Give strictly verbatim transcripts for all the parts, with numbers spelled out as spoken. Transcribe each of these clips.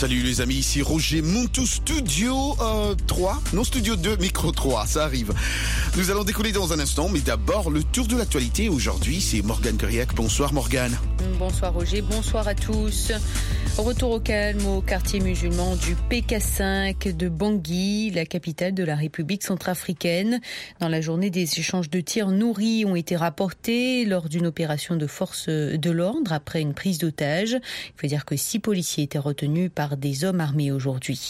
Salut les amis, ici Roger Montou, studio euh, trois, non studio deux, micro trois, ça arrive. Nous allons décoller dans un instant, mais d'abord le tour de l'actualité. Aujourd'hui, c'est Morgane Guriac. Bonsoir Morgane. Bonsoir Roger, bonsoir à tous. Retour au calme au quartier musulman du P K cinq de Bangui, la capitale de la République centrafricaine. Dans la journée, des échanges de tirs nourris ont été rapportés lors d'une opération de force de l'ordre après une prise d'otage. Il faut dire que six policiers étaient retenus par des hommes armés aujourd'hui.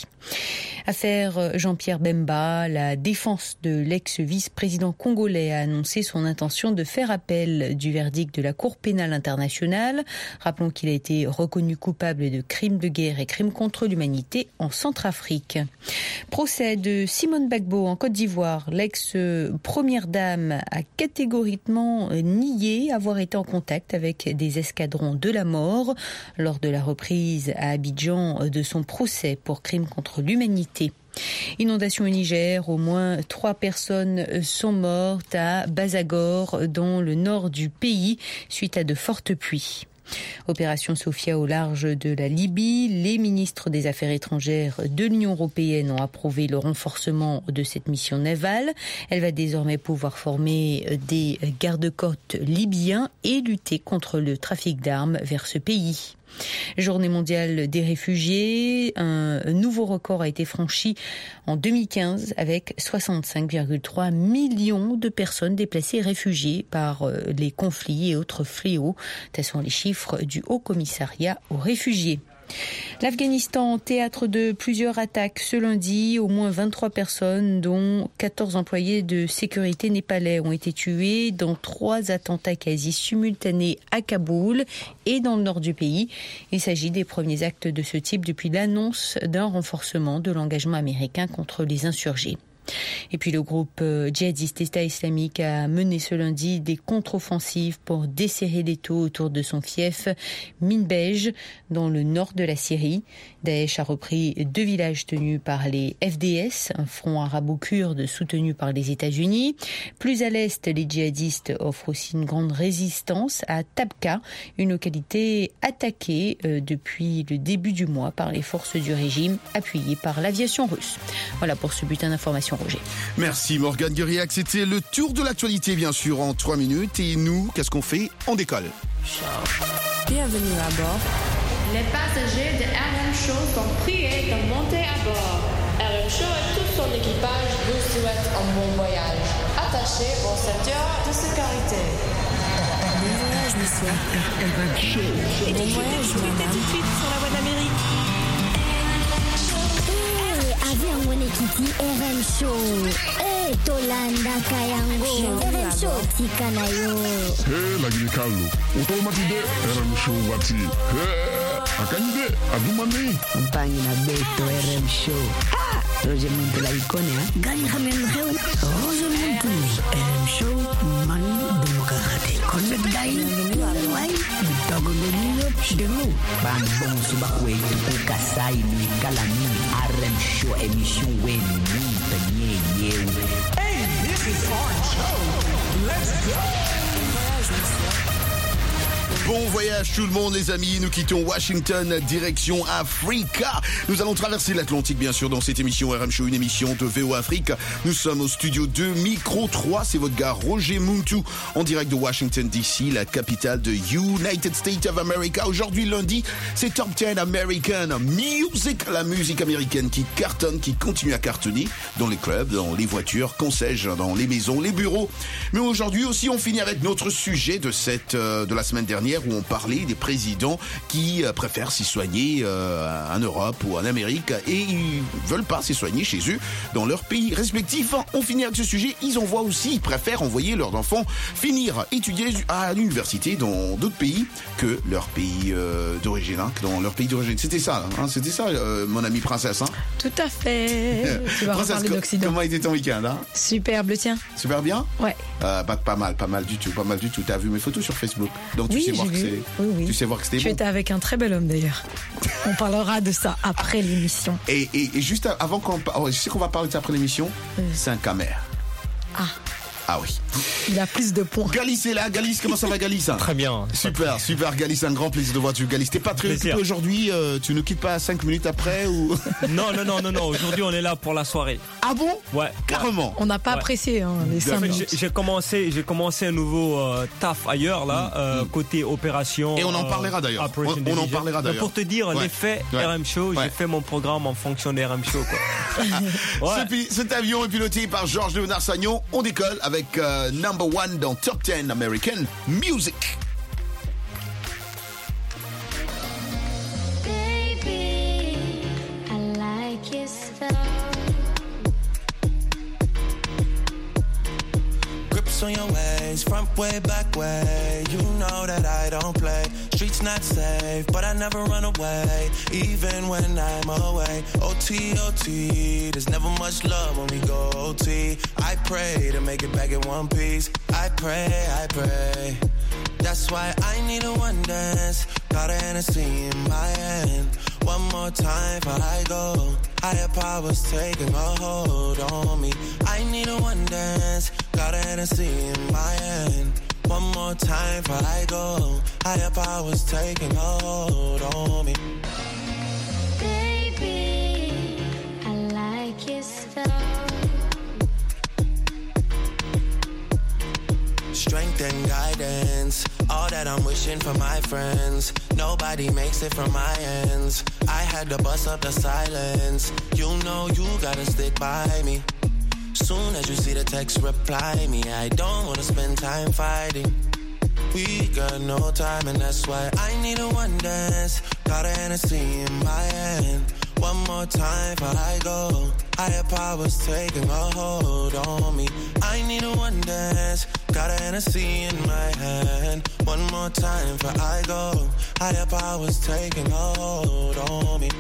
Affaire Jean-Pierre Bemba, la défense de l'ex-vice-président congolais a annoncé son intention de faire appel du verdict de la Cour pénale internationale. Rappelons qu'il a été reconnu coupable de crimes de guerre et crimes contre l'humanité en Centrafrique. Procès de Simone Gbagbo en Côte d'Ivoire. L'ex-première dame a catégoriquement nié avoir été en contact avec des escadrons de la mort lors de la reprise à Abidjan de son procès pour crimes contre l'humanité. Inondation au Niger, au moins trois personnes sont mortes à Bazagor, dans le nord du pays, suite à de fortes pluies. Opération Sophia au large de la Libye. Les ministres des Affaires étrangères de l'Union européenne ont approuvé le renforcement de cette mission navale. Elle va désormais pouvoir former des gardes-côtes libyens et lutter contre le trafic d'armes vers ce pays. Journée mondiale des réfugiés, un nouveau record a été franchi en deux mille quinze avec soixante-cinq virgule trois millions de personnes déplacées et réfugiées par les conflits et autres fléaux. Tels sont les chiffres du Haut Commissariat aux réfugiés. L'Afghanistan, théâtre de plusieurs attaques ce lundi. Au moins vingt-trois personnes, dont quatorze employés de sécurité népalais, ont été tués dans trois attentats quasi simultanés à Kaboul et dans le nord du pays. Il s'agit des premiers actes de ce type depuis l'annonce d'un renforcement de l'engagement américain contre les insurgés. Et puis le groupe djihadiste État islamique a mené ce lundi des contre-offensives pour desserrer l'étau autour de son fief Minbej dans le nord de la Syrie. Daesh a repris deux villages tenus par les F D S, un front arabo-kurde soutenu par les États-Unis. Plus à l'est, les djihadistes offrent aussi une grande résistance à Tabqa, une localité attaquée depuis le début du mois par les forces du régime appuyées par l'aviation russe. Voilà pour ce bulletin d'information. Roger. Merci Morgane Guriac, c'était le tour de l'actualité bien sûr en trois minutes et nous, qu'est-ce qu'on fait? On décolle. Bienvenue à bord. Les passagers de R M Show sont priés de monter à bord. R M Show et tout son équipage vous souhaitent un bon voyage. Attachez vos ceintures de sécurité. Bon voyage, monsieur. R M Show. Bon voyage, madame. Tout de suite sur la voie d'Amérique. Avion wene kiti R M Show. Eh, Tolanda Kayango. R M Show tika na yo. Hey, lagi Carlo. Automatide R M Show wati. Hey, akanyide adumani. Mpangi na beto R M Show. Ah, Roger Montou la icone ha. Gani khamen rew. Roger Montou R M Show mani demokrate. Connect dai. Wai. Bitago nyo chidelo. Bang bong subakwe tu kasai ni kalani. R M Show émission wen ni tanye yew. Hey, this is R M Show. Let's go. Bon voyage tout le monde les amis, nous quittons Washington, direction Africa. Nous allons traverser l'Atlantique bien sûr dans cette émission R M Show, une émission de V O Afrique. Nous sommes au studio deux, micro trois, c'est votre gars Roger Montou en direct de Washington D C, la capitale de United States of America. Aujourd'hui lundi, c'est Top dix American Music, la musique américaine qui cartonne, qui continue à cartonner dans les clubs, dans les voitures, qu'on sais-je, dans les maisons, les bureaux. Mais aujourd'hui aussi on finit avec notre sujet de cette euh, de la semaine dernière, où on parlait des présidents qui euh, préfèrent s'y soigner euh, en Europe ou en Amérique et ils veulent pas s'y soigner chez eux dans leur pays respectif. On finit avec ce sujet, ils envoient aussi, ils préfèrent envoyer leurs enfants finir étudier à l'université dans d'autres pays que leur pays euh, d'origine, hein, dans leur pays d'origine. C'était ça, hein, c'était ça, euh, mon ami princesse. Hein. Tout à fait. Tu vas princesse, reparler d'Occident. Comment était ton week-end hein? Superbe, le tien. Super bien. Ouais. Euh, pas, pas mal, pas mal du tout, pas mal du tout. T'as vu mes photos sur Facebook, donc oui, tu sais voir que vu. c'est, oui, oui. tu sais voir que c'était Tu bon. étais avec un très bel homme d'ailleurs. On parlera de ça après l'émission. Et, et, et juste avant qu'on, oh, je sais qu'on va parler de ça après l'émission. Euh. C'est un camère. Ah. Ah oui. Il a plus de points. Galis est là. Galis, comment ça va, Galis? Très bien. Super, super, Galis, un grand plaisir de voir tu, Galis. T'es pas très occupé aujourd'hui, euh, tu ne quittes pas cinq minutes après ou? Non, non, non, non, non. Aujourd'hui, on est là pour la soirée. Ah bon? Ouais. Carrément. On n'a pas ouais. apprécié hein, les cinq minutes. J'ai, j'ai commencé, j'ai commencé un nouveau euh, taf ailleurs là, euh, mmh. côté opération. Et on en parlera d'ailleurs. On, on en parlera d'ailleurs. Pour te dire ouais. l'effet ouais. R M Show, ouais. j'ai fait mon programme en fonction de R M Show quoi. ouais. ce, cet avion est piloté par Georges Léonard Sagnon. On décolle avec euh, Number One dans Top dix American Music. Baby, I like your stuff. Grips on your ways, front way, back way. You know that I don't play. Streets not safe, but I never run away, even when I'm away. O T, O T, there's never much love when we go O T. I pray to make it back in one piece. I pray, I pray. That's why I need a one dance. Got a Hennessy in my hand. One more time before I go. Higher powers taking a hold on me. I need a one dance. Got a Hennessy in my hand. One more time before I go. Higher powers taking a hold on me. Baby, I like your stuff. Strength and guidance, all that I'm wishing for my friends. Nobody makes it from my ends. I had to bust up the silence. You know you gotta stick by me. Soon as you see the text, reply me. I don't wanna spend time fighting. We got no time and that's why I need a one dance. Got a Hennessy in my hand. One more time before I go. Higher powers taking a hold on me. I need a one dance. Got a Hennessy in my hand. One more time before I go. Higher powers taking a hold on me.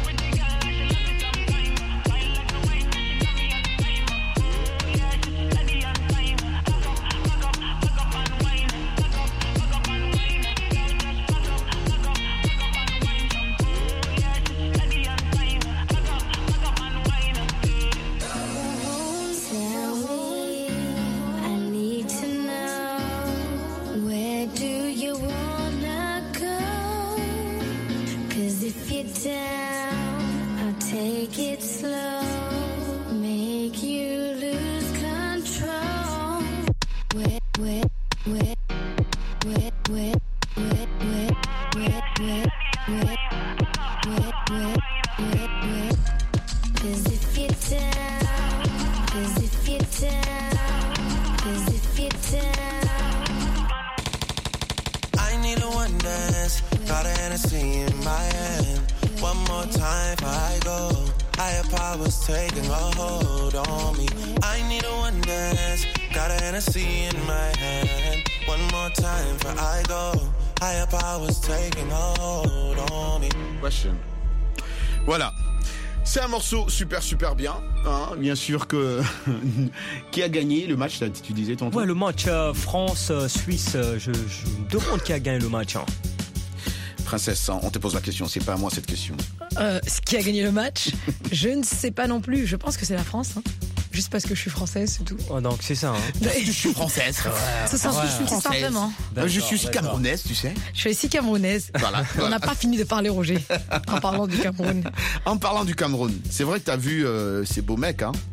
Taking a hold on me. I need a one dance. Got a Hennessy in my hand. One more time before I go. Higher powers taking a hold on me. Question. Voilà. C'est un morceau super super bien, hein, bien sûr que qui a gagné le match, tu disais tantôt. Ouais, le match euh, France-Suisse, euh, je, je me demande qui a gagné le match. Hein. Princesse, on te pose la question, c'est pas à moi cette question. Euh, ce qui a gagné le match, je ne sais pas non plus. Je pense que c'est la France, hein. Juste parce que je suis française, c'est tout. Oh, donc c'est ça. Hein. Je suis française. C'est ça, je suis française. Simplement. Je suis camerounaise, tu sais. Je suis aussi camerounaise. Voilà. On n'a pas fini de parler, Roger, en parlant du Cameroun. En parlant du Cameroun, c'est vrai que t'as vu euh, ces beaux mecs, hein.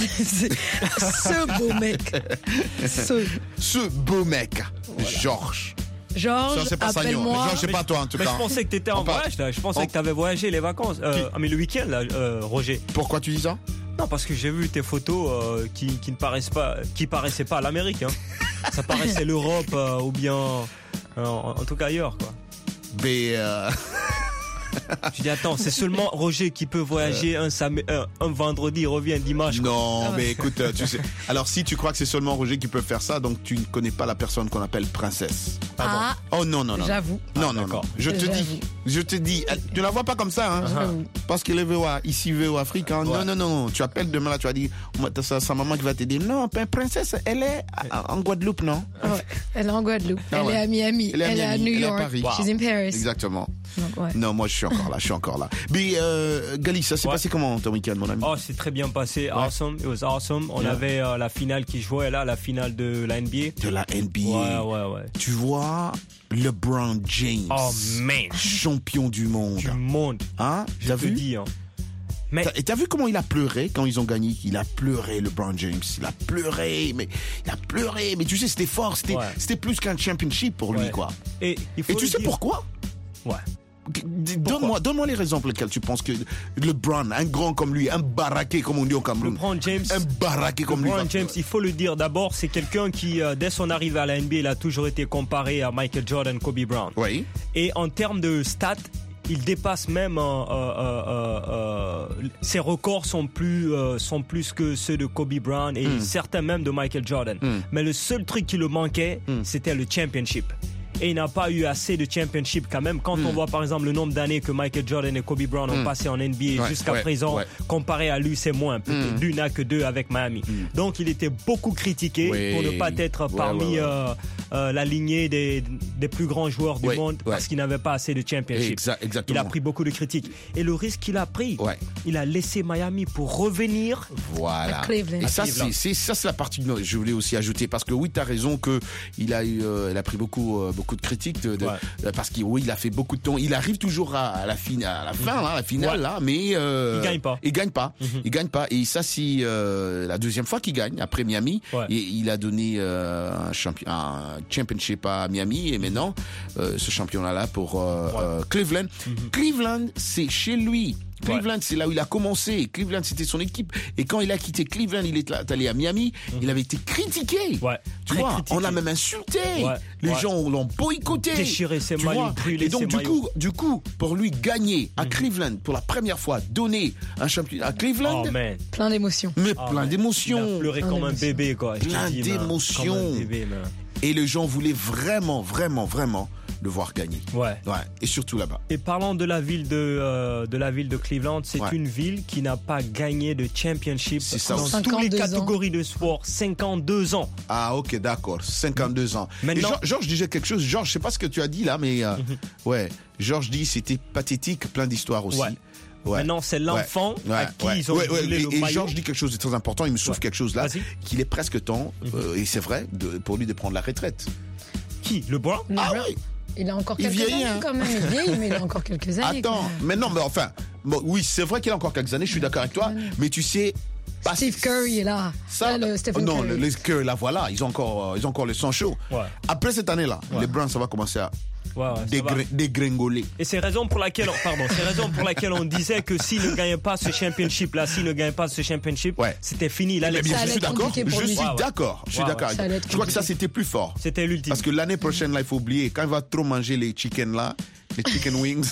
Ce beau mec. Ce, Ce beau mec, voilà. Georges. Georges, appelle-moi. Georges, c'est pas toi en tout mais cas. Je pensais que t'étais en on voyage là. Je pensais on... que t'avais voyagé les vacances. Euh, mais le week-end là, euh, Roger. Pourquoi tu dis ça? Non, parce que j'ai vu tes photos euh, qui, qui ne paraissent pas, qui paraissaient pas à l'Amérique. Hein. Ça paraissait l'Europe euh, ou bien, euh, en, en tout cas ailleurs quoi. Mais euh... Je dis attends, c'est seulement Roger qui peut voyager un, sam... un, un vendredi, il revient dimanche. Quoi. Non, mais écoute, tu sais. Alors si tu crois que c'est seulement Roger qui peut faire ça, donc tu ne connais pas la personne qu'on appelle princesse. Ah, bon. Oh non non non. J'avoue. Non ah, non non. Je te j'avoue. dis, je te dis, tu la vois pas comme ça, hein. J'avoue. Parce qu'elle est ici, veut au Afrique. Hein. Ouais. Non non non. Tu appelles demain là, tu vas dire, sa, sa maman qui va te dire, non, princesse, elle est en Guadeloupe, non? Ouais, elle est en Guadeloupe. Ah, elle ouais. est à Miami. Elle est à, elle Miami. Est à New York. Elle est à Paris. Wow. She's in Paris. Exactement. Donc, ouais. Non, moi je suis encore là, je suis encore là. Mais euh, Gali, ça s'est Ouais. passé comment ton week-end, mon ami? Oh, c'est très bien passé. Ouais. Awesome. It was awesome. On Yeah. avait euh, la finale qui jouait là, la finale de la N B A. De la N B A. Ouais, ouais, ouais. Tu vois, LeBron James. Oh, man. Champion du monde. Du monde. Hein? Je T'as te vu? dis, hein. Mais T'as, et t'as vu comment il a pleuré quand ils ont gagné? Il a pleuré, LeBron James. Il a pleuré, mais il a pleuré. Mais tu sais, c'était fort. C'était, Ouais. c'était plus qu'un championship pour lui, Ouais. quoi. Et, il faut Et tu le sais dire. pourquoi? Ouais. Donne-moi, donne-moi les raisons pour lesquelles tu penses que LeBron, un grand comme lui, un baraqué comme on dit au Cameroun, LeBron James, un baraqué comme lui. LeBron va- James, il faut le dire d'abord, c'est quelqu'un qui, euh, dès son arrivée à la N B A, il a toujours été comparé à Michael Jordan, Kobe Bryant. Oui. Et en termes de stats, il dépasse même, euh, euh, euh, euh, ses records sont plus, euh, sont plus que ceux de Kobe Bryant et Mm. certains même de Michael Jordan. Mm. Mais le seul truc qui le manquait, Mm. c'était le championship. Et il n'a pas eu assez de championship quand même. Quand Mm. on voit par exemple le nombre d'années que Michael Jordan et Kobe Bryant ont Mm. passé en N B A Ouais, jusqu'à ouais, présent, ouais. comparé à lui, c'est moins. Peut-être Mm. lui n'a que deux avec Miami. Mm. Donc il était beaucoup critiqué Oui. pour ne pas être Ouais, parmi ouais, ouais. euh, euh, la lignée des, des plus grands joueurs du Ouais, monde ouais. parce qu'il n'avait pas assez de championship. Exa- exactement. Il a pris beaucoup de critiques. Et le risque qu'il a pris, Ouais. il a laissé Miami pour revenir. Voilà. À Cleveland. Et ça, À Cleveland. c'est, c'est, ça, c'est la partie que je voulais aussi ajouter parce que oui, t'as raison que il a eu, euh, il a pris beaucoup, euh, beaucoup de critiques de, de- Ouais. euh, parce qu'il, oui, il a fait beaucoup de temps. Il arrive toujours à, à la fin, à la fin, là, à la finale, Ouais. là, mais euh, Il gagne pas. Il gagne pas. Mhm. Il gagne pas. Et ça, c'est euh, la deuxième fois qu'il gagne après Miami. Ouais. Et il a donné euh, un, champion, un championship à Miami et maintenant euh, ce championnat-là pour euh, Ouais. euh, Cleveland. Mhm. Cleveland, c'est chez lui. Cleveland, c'est là où il a commencé. Cleveland, c'était son équipe. Et quand il a quitté Cleveland, il est allé à Miami. Mhm. Il avait été critiqué. Ouais. Tu Très vois, critiqué. on l'a même insulté. Ouais. Les Ouais. gens l'ont boycotté. Déchiré ses Tu maillots, vois. brûlé Et donc ses du maillots. coup, du coup, pour lui gagner à Mhm. Cleveland pour la première fois, donner un championnat à Cleveland, Oh man. Plein d'émotions. mais Oh, plein man. d'émotions. Il a pleuré Plein comme un d'émotions. bébé, quoi. Je te Plein dis, man. d'émotions. Comme un bébé, man. Et les gens voulaient vraiment, vraiment, vraiment le voir gagner. Ouais. Ouais. Et surtout là-bas. Et parlant de la ville de, euh, de la ville de Cleveland, c'est Ouais. une ville qui n'a pas gagné de championship C'est ça dans aussi. toutes les cinquante-deux ans. catégories de sport. cinquante-deux ans. Ah ok, d'accord, cinquante-deux ans. Maintenant- Et Georges, Georges disait quelque chose, Georges, je sais pas ce que tu as dit là, mais euh, ouais, Georges dit c'était pathétique, plein d'histoires aussi. Ouais. Ouais. Maintenant, c'est l'enfant Ouais, à qui ouais. ils ont Ouais, ouais, brûlé et, le et maillot. Georges dit quelque chose de très important, il me souffle Ouais. quelque chose là, Vas-y. qu'il est presque temps, euh, et c'est vrai, de, pour lui de prendre la retraite. Qui? Le Blanc? Ah LeBron, oui. Il a encore Il quelques vieillit, années hein. quand même. Il vieillit, mais il a encore quelques années. quand Attends, même. mais non, mais enfin, bon, oui, c'est vrai qu'il a encore quelques années, je suis d'accord avec toi, mais tu sais. pas- Steve Curry est là. Ça, Là, le Stephen non, Curry. le- les Curry, là, voilà, ils ont encore, euh, ils ont encore le sang chaud. Ouais. Après cette année-là, Ouais. les Browns, ça va commencer à Ouais, ouais, ça dégré- va. dégringoler. Et c'est raison pour laquelle, on- pardon, c'est raison pour laquelle on disait que s'il ne gagnait pas ce championship là, s'il ne gagnait pas ce championship, Ouais. c'était fini. Là, Eh les- bien, Ça je allait suis être d'accord. compliqué pour Je lui. suis Ouais, ouais. d'accord. Je suis Ouais, d'accord ouais. avec Ça allait toi. être Je crois que ça compliqué. c'était plus fort. C'était l'ultime. Parce que l'année prochaine là, il faut oublier quand il va trop manger les chicken là, les chicken wings.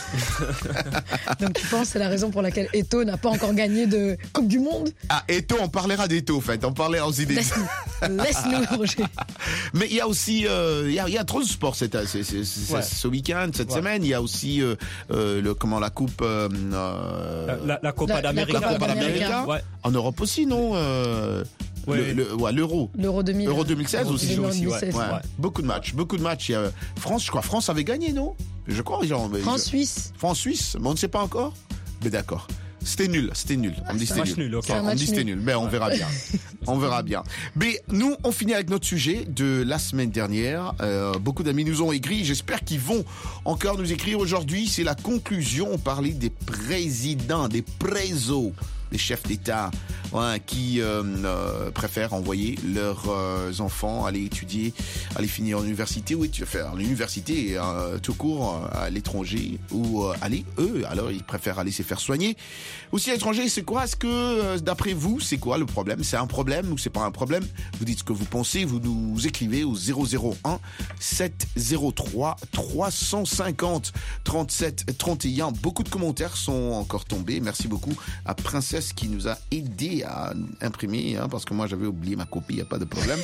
Donc tu penses que c'est la raison pour laquelle Eto'o n'a pas encore gagné de Coupe du Monde? Ah, Eto'o, on parlera d'Eto'o en fait. On parlait aussi des. Laisse-nous, laisse-nous, Roger. Mais il y a aussi, euh, il y a, il y a trop de sport cette, c'est- c'est- c'est- Ouais. ce week-end, cette Ouais. semaine. Il y a aussi euh, euh, le comment la coupe. euh, euh, La, la, la Copa La- la d'Amérique. la Copa d'América. Ouais. En Europe aussi, non euh, Ouais. le- le- ouais, l'Euro. L'Euro deux mille. Euro deux mille seize Euro aussi. deux mille aussi, ouais. dix-sept. Ouais. Ouais. Beaucoup de matchs, beaucoup de matchs. Il y a France, je crois, France avait gagné, non? Je crois, genre. mais- France-Suisse. France-Suisse, mais on ne sait pas encore. Mais d'accord. C'était nul, c'était nul. On me dit c'est un c'était match nul. nul, ok. Enfin, C'est un on me match dit c'était nul. nul, mais on verra bien. On verra bien. Mais nous, on finit avec notre sujet de la semaine dernière. Euh, beaucoup d'amis nous ont écrit. J'espère qu'ils vont encore nous écrire aujourd'hui. C'est la conclusion. On parlait des présidents, des présos, des chefs d'État, ouais, qui euh, euh, préfèrent envoyer leurs euh, enfants aller étudier, aller finir en université ou étudier, faire l'université euh, tout court euh, à l'étranger ou euh, aller eux. Alors ils préfèrent aller se faire soigner. Aussi à l'étranger, c'est quoi? Est-ce que euh, d'après vous, c'est quoi le problème? C'est un problème ou c'est pas un problème? Vous dites ce que vous pensez. Vous nous écrivez au zéro zéro un sept zéro trois trois cent cinquante trente-sept trente et un. Beaucoup de commentaires sont encore tombés. Merci beaucoup à Princesse qui nous a aidé à imprimer, hein, parce que moi j'avais oublié ma copie, il n'y a pas de problème.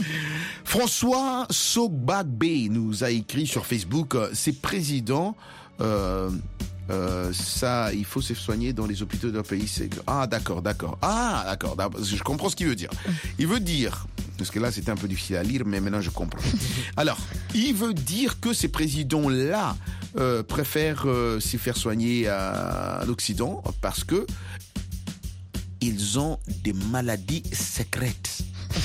François Sogbagbe nous a écrit sur Facebook, euh, c'est président, euh, euh, ça, il faut se soigner dans les hôpitaux d'un pays. C'est... Ah d'accord, d'accord. Ah d'accord, d'accord, je comprends ce qu'il veut dire. Il veut dire, parce que là c'était un peu difficile à lire, mais maintenant je comprends. Alors, il veut dire que ces présidents-là euh, préfèrent euh, s'y faire soigner à, à l'Occident parce que ils ont des maladies secrètes.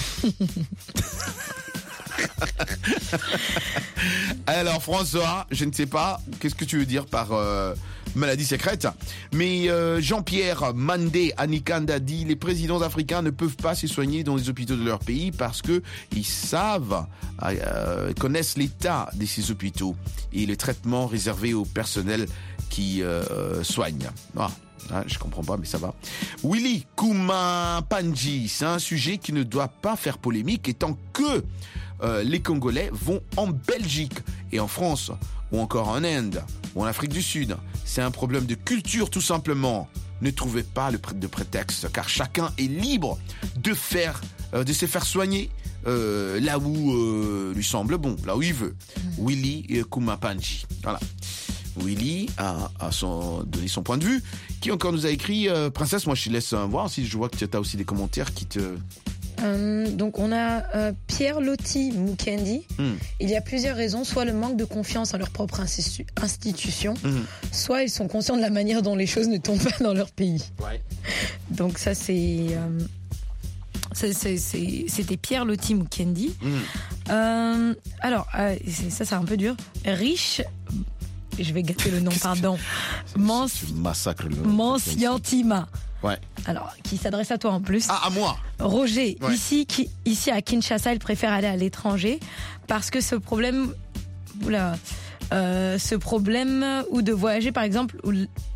Alors François, je ne sais pas, qu'est-ce que tu veux dire par euh, maladie secrète? Mais euh, Jean-Pierre Mandé Anikanda dit les présidents africains ne peuvent pas se soigner dans les hôpitaux de leur pays parce que ils savent, euh, connaissent l'état de ces hôpitaux et le traitement réservé au personnel qui euh, soigne. Ah. Ah, je comprends pas, mais ça va. Willy Koumapanji, c'est un sujet qui ne doit pas faire polémique, étant que euh, les Congolais vont en Belgique et en France, ou encore en Inde, ou en Afrique du Sud. C'est un problème de culture, tout simplement. Ne trouvez pas le pré- de prétexte, car chacun est libre de faire, euh, de se faire soigner euh, là où euh, lui semble bon, là où il veut. Willy Koumapanji, voilà. Willy a, a son, donné son point de vue. Qui encore nous a écrit euh, Princesse, moi je te laisse euh, voir si je vois que tu as aussi des commentaires qui te... Euh, donc on a euh, Pierre Lotti Mukendi. Mm. Il y a plusieurs raisons, soit le manque de confiance en leur propre institu- institution, mm. soit ils sont conscients de la manière dont les choses ne tombent pas dans leur pays. Ouais. Donc ça c'est... Euh, c'est, c'est, c'est, c'était Pierre Lotti Mukendi. Mm. Euh, alors, euh, c'est, ça c'est un peu dur. Riche... Je vais gâter le nom, pardon. Mans... Massacre le Mansiantima. Ouais. Alors, qui s'adresse à toi en plus. Ah, à moi. Roger, ouais. ici, qui, ici à Kinshasa, il préfère aller à l'étranger parce que ce problème, oula, euh, ce problème ou de voyager par exemple, ou,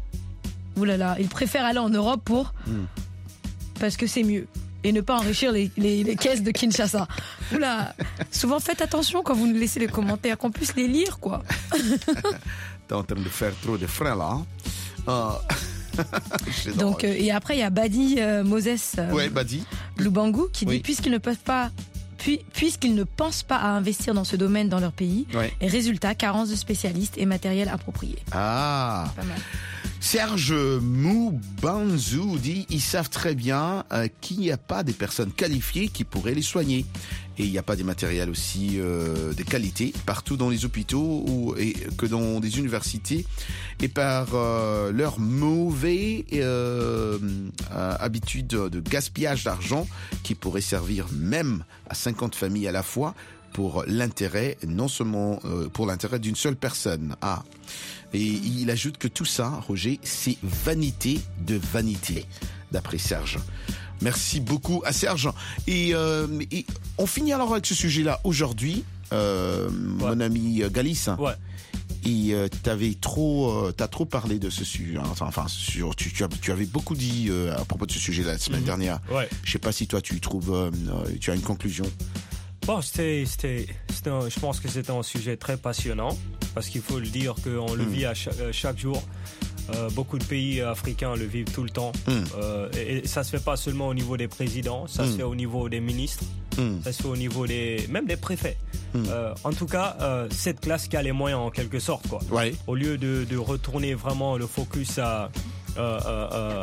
oulala, il préfère aller en Europe pour mm. parce que c'est mieux. Et ne pas enrichir les, les, les caisses de Kinshasa. Oula, souvent faites attention quand vous nous laissez les commentaires, qu'on puisse les lire, quoi. T'es en train de faire trop de freins, là. Hein euh... Donc, euh, et après, il y a Badi euh, Moses euh, ouais, Badi. Lubangu qui oui. dit puisqu'ils ne peuvent pas, puis, puisqu'ils ne pensent pas à investir dans ce domaine dans leur pays, ouais. et résultat, carence de spécialistes et matériel approprié. Ah. Pas mal. Serge Moubanzou dit ils savent très bien euh, qu'il n'y a pas des personnes qualifiées qui pourraient les soigner. Et il n'y a pas des matériels aussi euh, de qualité partout dans les hôpitaux ou, et, que dans des universités. Et par euh, leur mauvaise euh, euh, habitude de gaspillage d'argent qui pourrait servir même à cinquante familles à la fois pour l'intérêt, non seulement euh, pour l'intérêt d'une seule personne. Ah. Et il ajoute que tout ça, Roger, c'est vanité de vanité, d'après Serge. Merci beaucoup à Serge. Et, euh, et on finit alors avec ce sujet-là aujourd'hui, euh, ouais. mon ami Galis. Ouais. Et euh, t'avais trop, euh, t'as trop parlé de ce sujet. Hein, enfin, sur, tu, tu, tu avais beaucoup dit euh, à propos de ce sujet la semaine mm-hmm. dernière. Ouais. Je sais pas si toi tu trouves, euh, tu as une conclusion. Bon, c'était, c'était, c'était un, je pense que c'était un sujet très passionnant parce qu'il faut le dire qu'on le mm. vit à chaque, chaque jour. Euh, beaucoup de pays africains le vivent tout le temps. Mm. Euh, et, et ça se fait pas seulement au niveau des présidents, ça mm. se fait au niveau des ministres, mm. ça se fait au niveau des, même des préfets. Mm. Euh, en tout cas, euh, cette classe qui a les moyens en quelque sorte, quoi. Ouais. Au lieu de, de retourner vraiment le focus à, euh, euh,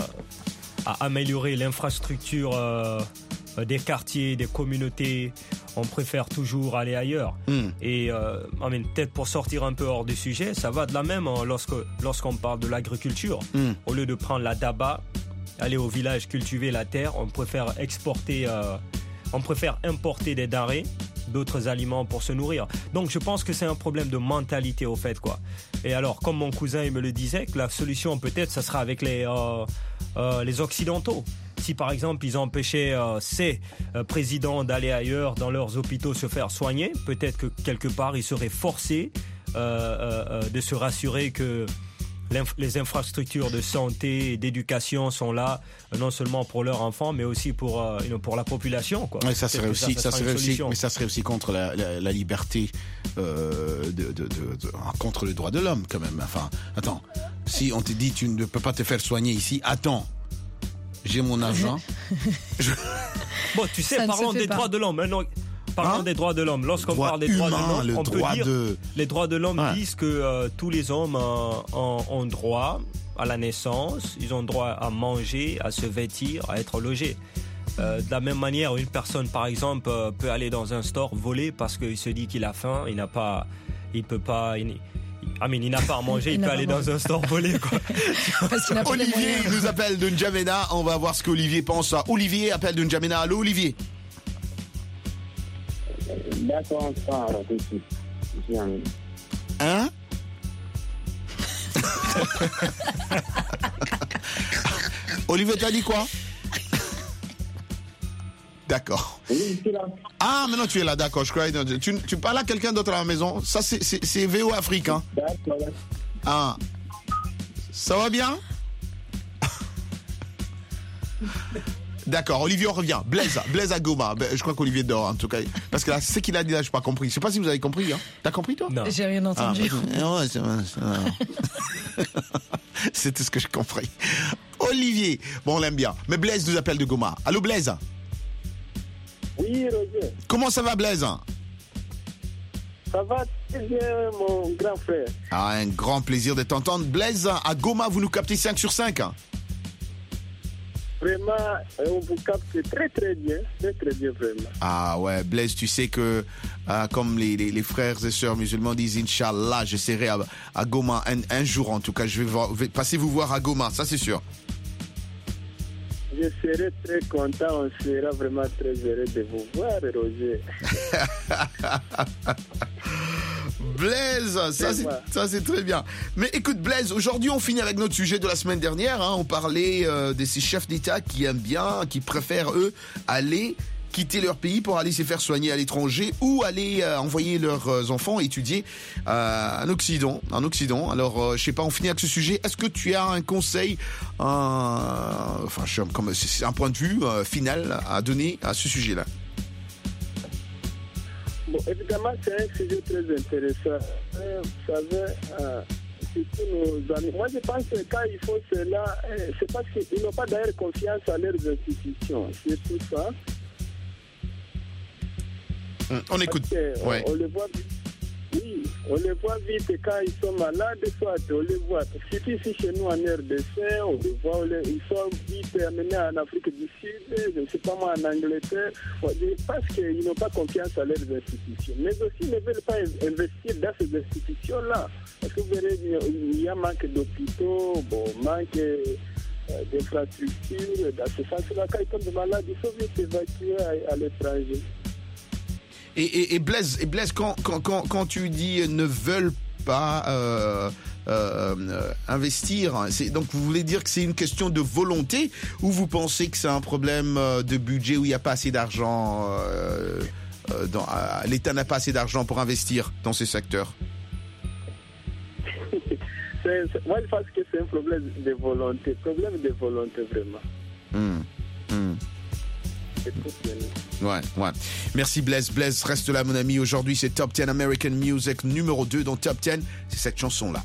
à améliorer l'infrastructure euh, des quartiers, des communautés. On préfère toujours aller ailleurs. Mm. Et euh, I mean, peut-être pour sortir un peu hors du sujet, ça va de la même hein, lorsque, lorsqu'on parle de l'agriculture. Mm. Au lieu de prendre la daba, aller au village cultiver la terre, on préfère exporter, euh, on préfère importer des denrées, d'autres aliments pour se nourrir. Donc je pense que c'est un problème de mentalité au fait, quoi. Et alors, comme mon cousin il me le disait, que la solution peut-être, ça sera avec les, euh, euh, les Occidentaux. Si par exemple ils empêchaient euh, ces euh, présidents d'aller ailleurs dans leurs hôpitaux se faire soigner, peut-être que quelque part ils seraient forcés euh, euh, de se rassurer que les infrastructures de santé et d'éducation sont là non seulement pour leurs enfants mais aussi pour euh, pour la population, quoi. Ouais, ça serait aussi ça, ça serait aussi mais ça serait aussi contre la, la, la liberté euh, de, de, de, de contre le droit de l'homme quand même. Enfin, attends, si on te dit tu ne peux pas te faire soigner ici, attends. J'ai mon argent. Je... Bon, tu sais, parlons des pas. droits de l'homme. Maintenant, parlons hein? des droits de l'homme. Lorsqu'on droit parle des humain, droits de l'homme, on peut dire de... les droits de l'homme ouais. disent que euh, tous les hommes euh, ont, ont droit à la naissance, ils ont droit à manger, à se vêtir, à être logés. Euh, de la même manière, une personne, par exemple, euh, peut aller dans un store voler parce qu'il se dit qu'il a faim, il n'a pas, il peut pas. Il, Ah mais il n'a pas à manger, il, il peut aller dans un store volé quoi. Olivier nous appelle de N'Djamena, on va voir ce qu'Olivier pense. Olivier appelle de N'Djamena, allô Olivier. D'accord, ça, tout de suite. Hein? Olivier, t'as dit quoi? D'accord. Ah, maintenant tu es là, d'accord. Je croyais. Tu, tu parles à quelqu'un d'autre à la maison? Ça, c'est, c'est, c'est V O Afrique, hein? D'accord. Ah. Ça va bien? D'accord, Olivier, on revient. Blaise, Blaise à Goma. Je crois qu'Olivier dort, en tout cas. Parce que là, c'est ce qu'il a dit là, je n'ai pas compris. Je ne sais pas si vous avez compris. Hein. T'as compris, toi? Non. J'ai rien entendu. Ah, ouais, c'est vrai, c'est vrai. C'est tout ce que j'ai compris. Olivier, bon, on l'aime bien. Mais Blaise nous appelle de Goma. Allô, Blaise? Oui, Roger. Comment ça va, Blaise? Ça va très bien, mon grand frère. Ah, un grand plaisir de t'entendre. Blaise, à Goma, vous nous captez cinq sur cinq. Vraiment, on vous capte très très bien, très très bien vraiment. Ah ouais, Blaise, tu sais que euh, comme les, les, les frères et sœurs musulmans disent, Inch'Allah, je serai à, à Goma un, un jour en tout cas, je vais, voir, vais passer vous voir à Goma, ça c'est sûr. Je serai très content, on sera vraiment très heureux de vous voir, Roger. Blaise, ça c'est, ça c'est très bien. Mais écoute Blaise, aujourd'hui on finit avec notre sujet de la semaine dernière. Hein. On parlait euh, de ces chefs d'État qui aiment bien, qui préfèrent eux aller quitter leur pays pour aller se faire soigner à l'étranger ou aller euh, envoyer leurs euh, enfants étudier euh, en Occident. En Occident. Alors euh, je sais pas, on finit avec ce sujet. Est-ce que tu as un conseil, un, enfin je, comme c'est un point de vue euh, final à donner à ce sujet-là? Bon, évidemment, c'est un sujet très intéressant. Euh, vous savez, euh, surtout nos amis. Moi, je pense que quand il faut cela, euh, c'est parce qu'ils n'ont pas d'ailleurs confiance à leurs institutions. C'est tout ça. On, on écoute. Que, ouais. on, on le voit vite. Oui, on les voit vite quand ils sont malades, soit on les voit. Surtout ici chez nous en R D C, on les voit, on les, ils sont vite amenés en Afrique du Sud, je ne sais pas moi en Angleterre, parce qu'ils n'ont pas confiance à leurs institutions. Mais aussi, ils ne veulent pas investir dans ces institutions-là. Parce que vous verrez, il y a manque d'hôpitaux, bon, manque euh, d'infrastructures. Dans ce sens-là, quand ils tombent malades, ils sont vite évacués à, à l'étranger. Et, et, et Blaise, et Blaise quand, quand, quand, quand tu dis ne veulent pas euh, euh, euh, investir, c'est, donc vous voulez dire que c'est une question de volonté ou vous pensez que c'est un problème de budget où il n'y a pas assez d'argent, euh, euh, dans, euh, l'État n'a pas assez d'argent pour investir dans ces secteurs? c'est, c'est, moi je pense que c'est un problème de volonté, problème de volonté vraiment. Mmh. Mmh. Ouais, ouais. Merci Blaise. Blaise, reste là mon ami. Aujourd'hui c'est Top dix American Music numéro deux dans Top dix. C'est cette chanson-là.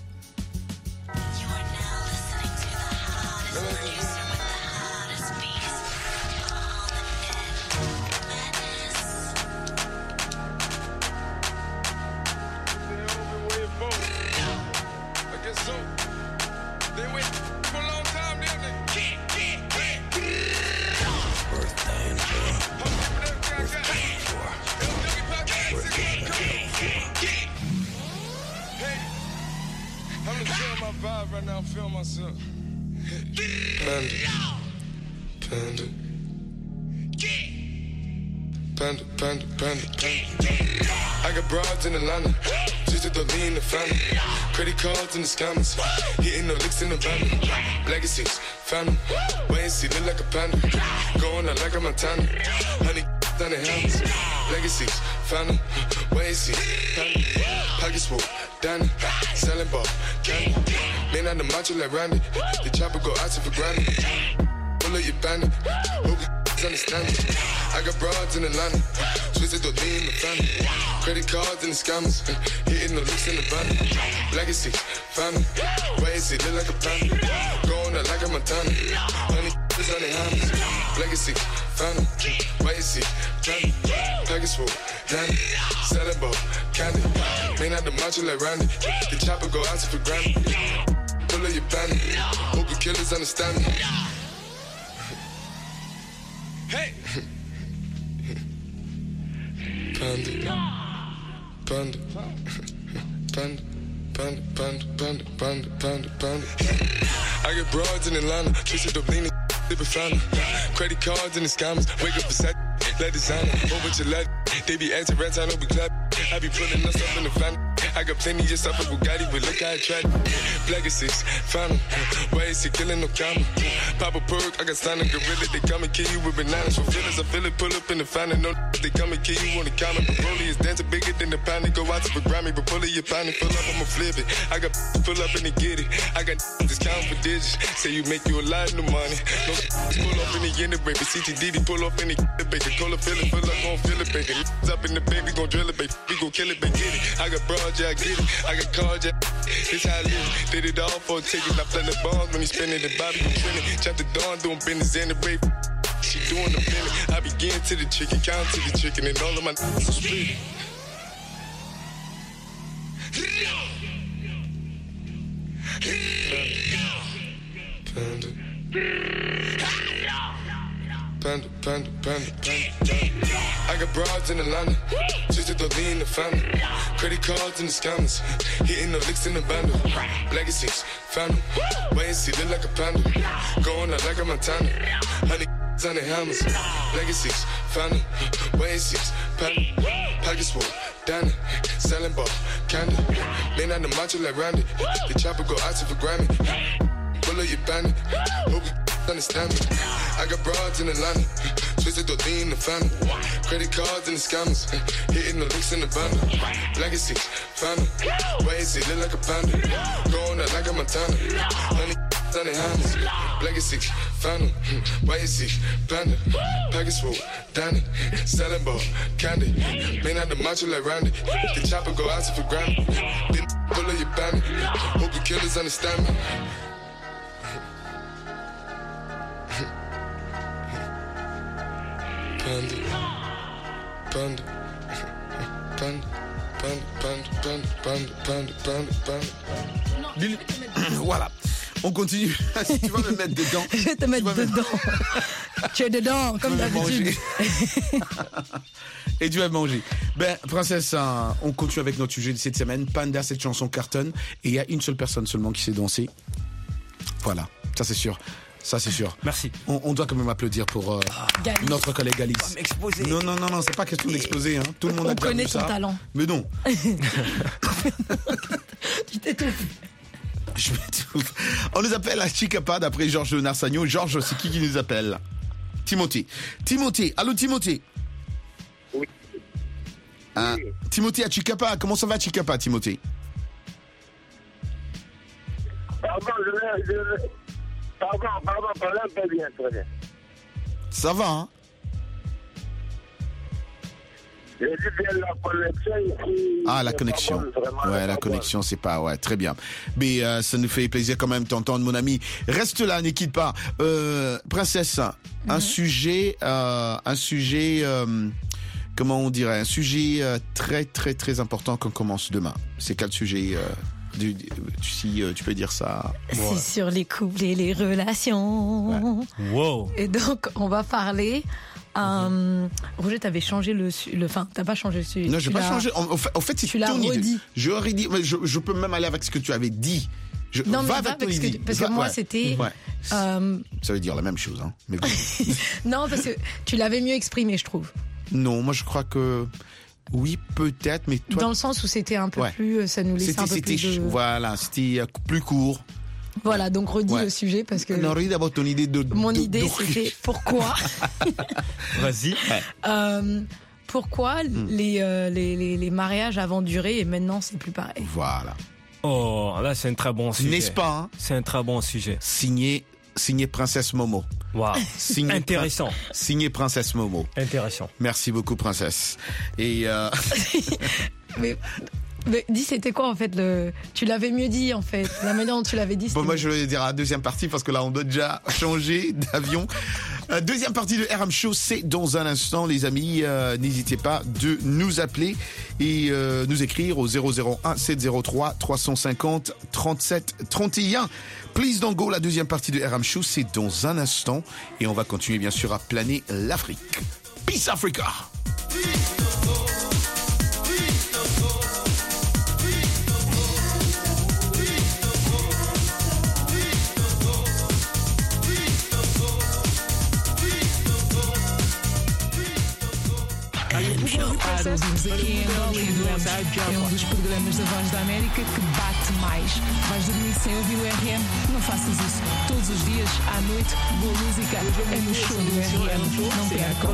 Panda, panda, panda, panda. I got broads in Atlanta, just to lean the family. Credit cards in the scammers, hitting the licks in the van. Legacies, family, wait and see, look like a panda. Going out like a Montana, honey, down the hands. Legacies, family, wait and see, family. Pockets full, Danny, selling ball, candy. Man on the macho like Randy, the chopper go out to for granted. Pull up your bandit, hope you understand it. I got broads in Atlanta, twisted the lean in the family. Credit cards and the scammers, hitting the licks in the van. Legacy, family, wait and see, look like a panda. Going out like a Montana, honey, is on the hands. Legacy, family, wait and see, family. Package full, Danny, selling ball, candy. Man out the macho like Randy, the chopper go out to for granted. Pull up your bandit, hope the killers understand me. Hey! Panda, panda, panda, Panda, panda, panda, panda, panda, panda. I get broads in Atlanta, twisted up leaning, live fountain. Credit cards in the scammers, wake up beside, let designer, over to let. They be acting rats, I know we clap. I be pulling us up in the family. I got plenty of stuff with Bugatti, but look how I tried. Black is six, found him. Why is he killing no comma? Pop a perk, I got signed a gorilla. They come and kill you with bananas. For feelings, I feel it, pull up in the fountain. No, they come and kill you on the counter. But Rolly is dancing bigger than the pound. They go out to the Grammy, but pull it, you find it. Pull up, I'ma flip it. I got pull up and they get it. I got discount for digits. Say you make you a lot of money. No, pull up in the end of baby. C T D D, pull up in the baby. Cola fill it, pull up, gon' fill it, baby. Up in the baby, gon' drill it, baby. We gon' kill it, baby. Get it. I got broad, yeah, I get it. I got cards, yeah. This how I live. Did it all for a ticket. I play the bombs when he spinning the Bobby, you trending. Chop the dawn, doing business in the rape. She doing the feeling. I begin to the chicken, count to the chicken, and all of my n***s are split. Panda. Panda, panda, panda, panda. I got broads in Atlanta, just to lean in the family. Credit cards and the scammers, hitting the licks in the bundle. Legacies, found them, wait and see, look like a panda. Going out like a Montana, honey on the hammers. Legacies, found them, wait and see, panda. Pockets full, Danny, selling ball, candy. Man on the macho like Randy, the chopper go out to for Grammy. Pull up your bandit, hope you understand me. I got broads in Atlanta, twisted to lean in the family. Credit cards and the scammers, hitting the licks in the bundle. Legacy, found them, wait and see, look like a panda. Going out like a Montana, honey on the hammers. Legacy, found them, wait and see, panda. Package full, Danny, selling ball, candy. Man out the macho like Randy, the chopper go out to for Grammy. Then pull up your bandit, hope the killers understand me. Panda, panda, panda, panda, panda, panda, panda, panda, panda. Lily... Voilà. On continue. Si tu vas me mettre dedans. Je vais te mettre dedans. Tu es dedans, comme d'habitude. Et tu vas manger. Ben, princesse, hein, on continue avec notre sujet de cette semaine. Panda, cette chanson cartonne. Et il y a une seule personne seulement qui sait danser. Voilà, ça c'est sûr. Ça, c'est sûr. Merci. On, on doit quand même applaudir pour euh, notre collègue Alice. Non, non, non, non, c'est pas question d'exposer. Hein. Tout le monde on a déjà connaît vu ton ça. talent. Mais non. Tu t'étouffes. Je m'étouffe. On nous appelle à Chicapa d'après Georges Narsagno. Georges, c'est qui qui nous appelle? Timothée. Timothée. Allô, Timothée. Oui. Hein? Oui. Timothée à Chicapa. Comment ça va, Chicapa, Timothée? Pardon, je vais... Pardon, pardon, pardon, très bien, très bien. Ça va, hein? J'ai dit bien la connexion ici. Ah, la connexion. Ouais, la connexion, c'est pas... Ouais, très bien. Mais euh, ça nous fait plaisir quand même de t'entendre, mon ami. Reste là, ne quitte pas. Euh, princesse, mm-hmm. un sujet... Euh, un sujet... Euh, comment on dirait? Un sujet euh, très, très, très important qu'on commence demain. C'est quel sujet euh, du, du, si euh, tu peux dire ça? C'est ouais. Sur les couples et les relations. Ouais. Wow. Et donc, on va parler... Euh, Roger, t'avais changé le, le, enfin, t'as pas changé le sujet. Non, j'ai pas changé. En, en fait, en fait c'est tu l'as ton redit. idée. Je aurais dit, je, je peux même aller avec ce que tu avais dit. Je, non, mais va va avec ton avec idée. que, parce va, que moi, ouais. c'était. Ouais. Euh... Ça veut dire la même chose, hein. Mais bon. Non, parce que tu l'avais mieux exprimé, je trouve. Non, moi, je crois que. Oui, peut-être, mais toi. Dans le sens où c'était un peu ouais. plus, ça nous laissait c'était, un peu c'était, plus de. Voilà, c'était plus court. Voilà, donc redis ouais. le sujet parce que. Non, redis d'abord ton idée de. Mon de, idée, de... c'était pourquoi. Vas-y. Ouais. Euh, pourquoi mm. les, euh, les, les, les mariages avant durée et maintenant c'est plus pareil. Voilà. Oh, là c'est un très bon sujet. N'est-ce pas hein? C'est un très bon sujet. Signé, signé Princesse Momo. Wow. Signé Intéressant. Prin... Signé Princesse Momo. Intéressant. Merci beaucoup, Princesse. Et. Euh... Mais... Mais dis, c'était quoi en fait le... Tu l'avais mieux dit en fait. La manière dont tu l'avais dit. Bon, moi mieux. je vais dire à la deuxième partie parce que là on doit déjà changer d'avion. Euh, deuxième partie de R M Show, c'est dans un instant, les amis. Euh, n'hésitez pas de nous appeler et euh, nous écrire au zéro zéro un sept zéro trois trois cent cinquante trente-sept trente et un. Please don't go, la deuxième partie de R M Show, c'est dans un instant et on va continuer bien sûr à planer l'Afrique. Peace Africa. verdade, ouvimos aqui em Angola e adoramos. É um dos programas da Voz da América que bate mais. Vais dormir sem ouvir o R M? Não faças isso. Todos os dias, à noite, boa música é no show do R M. Não percam.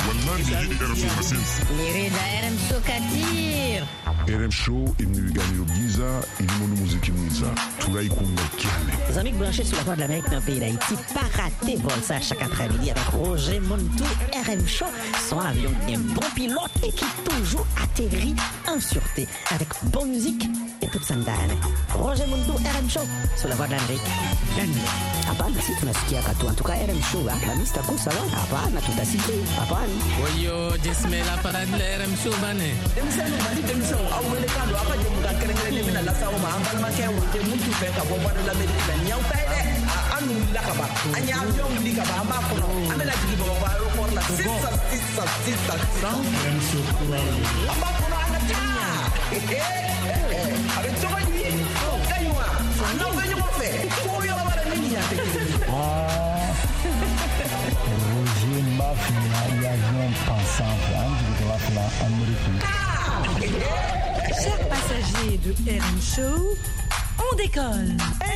Querida R M Show Katir. R M Show est venu gagner au Giza, il est mon musique Giza. Tout là, il compte Les amis branchés sur la Voix de l'Amérique dans le pays d'Haïti, pas rater vol ça chaque après-midi avec Roger Montou, R M Show, son avion un bon pilote et qui toujours atterrit en sûreté avec bonne musique et toute sandale. Roger Montou, R M Show, sur la Voix de l'Amérique. Hapana, si tunasikia katu. En tout cas, R M Show, la mista kusa wa. Hapana, tutasikia. Hapana. Oyo, jismela parade la R M Show bane. Demisano bali demisano awele kando apa je muka kerengere mina la sawo ma ambal ma kewo je muntu fe ka bobo de la medina nyaw tayde anu la ka ba anya avion li ka ba ma ko amela jigi bo ba ro por la sissa sissa sissa sissa R M Show amba ko na tinya avec tout va dire kaywa non venyo mo fe ko yo ba la minya te ah Roger Mafia il y a un pensant de la fla américaine. Chers passagers de R M Show, on décolle.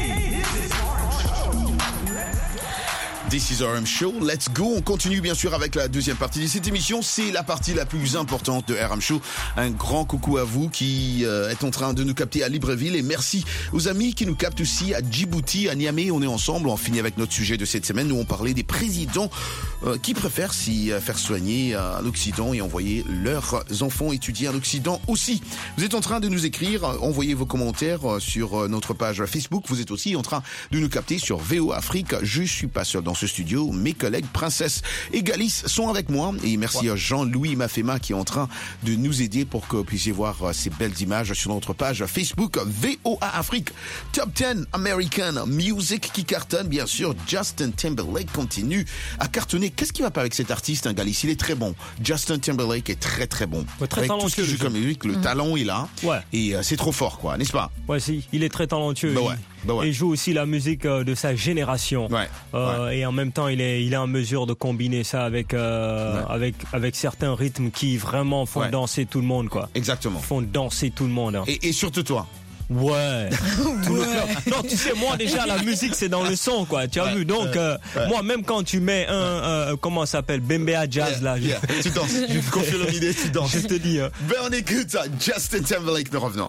This is R M Show, let's go. On continue bien sûr avec la deuxième partie de cette émission. C'est la partie la plus importante de R M Show. Un grand coucou à vous qui euh, êtes en train de nous capter à Libreville et merci aux amis qui nous captent aussi à Djibouti, à Niamey. On est ensemble, on finit avec notre sujet de cette semaine où on parlait des présidents euh, qui préfèrent s'y euh, faire soigner à l'Occident et envoyer leurs enfants étudier à l'Occident aussi. Vous êtes en train de nous écrire, euh, envoyez vos commentaires euh, sur euh, notre page Facebook. Vous êtes aussi en train de nous capter sur V O Afrique. Je suis pas seul dans ce studio, mes collègues Princesse et Galice sont avec moi et merci à Jean-Louis Mafema qui est en train de nous aider pour que vous puissiez voir ces belles images sur notre page Facebook V O A Afrique. Top dix American Music qui cartonne bien sûr. Justin Timberlake continue à cartonner. Qu'est-ce qui va pas avec cet artiste, hein, Galice? Il est très bon. Justin Timberlake est très très bon. Ouais, très avec talentueux. Tout ce qui joue comme musique, le mmh. talent est là. Ouais. Et euh, c'est trop fort, quoi, n'est-ce pas? Ouais, si. Il est très talentueux. Bah ouais. Bah ouais. Il joue aussi la musique euh, de sa génération. Ouais. Euh, ouais. Et en même temps, il est, il est en mesure de combiner ça avec, euh, ouais. avec, avec certains rythmes qui vraiment font ouais. danser tout le monde, quoi. Exactement. Font danser tout le monde. Hein. Et, et surtout toi. Ouais. ouais. Non, tu sais, moi déjà la musique c'est dans le son, quoi. Tu as ouais, vu. Donc ouais, euh, ouais. moi même quand tu mets un, euh, comment ça s'appelle, Bembea Jazz yeah, là, yeah. je... tu danses. Je te confirme l'idée, tu danses. Je te dis. Hein. Ben on écoute ça. Justin Timberlake, nous revenons.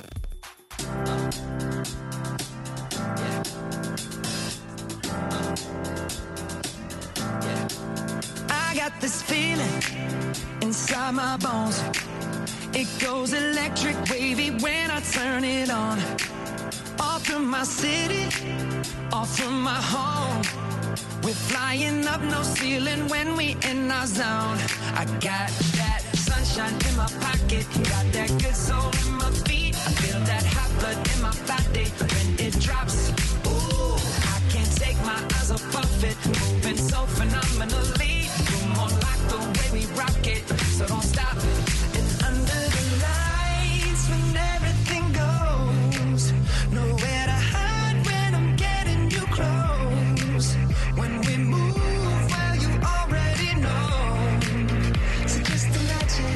I got this feeling inside my bones. It goes electric wavy when I turn it on. Off from my city, off from my home. We're flying up no ceiling when we in our zone. I got that sunshine in my pocket, got that good soul in my feet. I feel that hot blood in my body when it drops. Ooh, I can't take my eyes off of it, moving so phenomenally. You're more like the way we rock it, so don't stop. It's under the lights when everything goes. Nowhere to hide when I'm getting you close. When we move, well, you already know. So just imagine.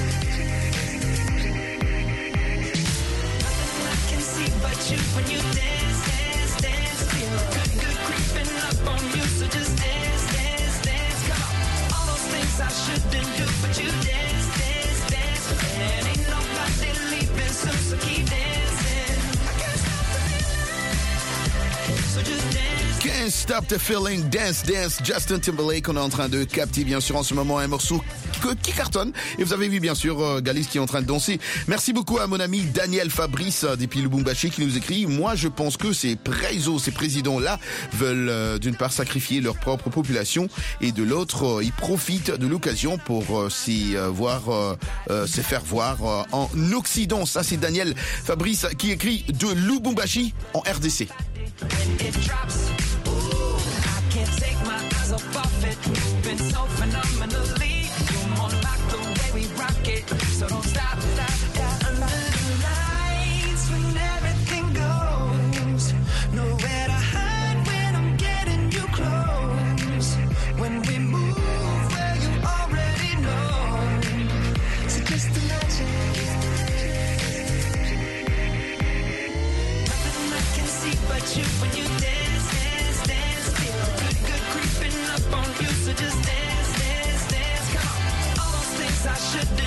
Nothing I can see but you when you dance, dance, dance. Feel good, good creeping up on you. So just dance, dance, dance. Come on. All those things I shouldn't do, but you dance, dance, dance. And ain't nobody leaving soon, so keep dancing. I can't stop the feeling. So just dance. Can't Stop the Feeling, Dance Dance, Justin Timberlake. On est en train de capter bien sûr en ce moment un morceau qui cartonne. Et vous avez vu bien sûr euh, Galice qui est en train de danser. Merci beaucoup à mon ami Daniel Fabrice euh, depuis Lubumbashi qui nous écrit: moi je pense que ces présos, ces présidents-là veulent euh, d'une part sacrifier leur propre population et de l'autre euh, ils profitent de l'occasion pour euh, s'y euh, voir, euh, euh, se faire voir euh, en Occident. Ça c'est Daniel Fabrice qui écrit de Lubumbashi en R D C. It drops. Ooh, I can't take my eyes off it. Moving so phenomenally. You're more like the way we rock it. So don't stop, stop, stop. Under the lights when everything goes. Nowhere to hide when I'm getting you close. When we move, well, you already know. So just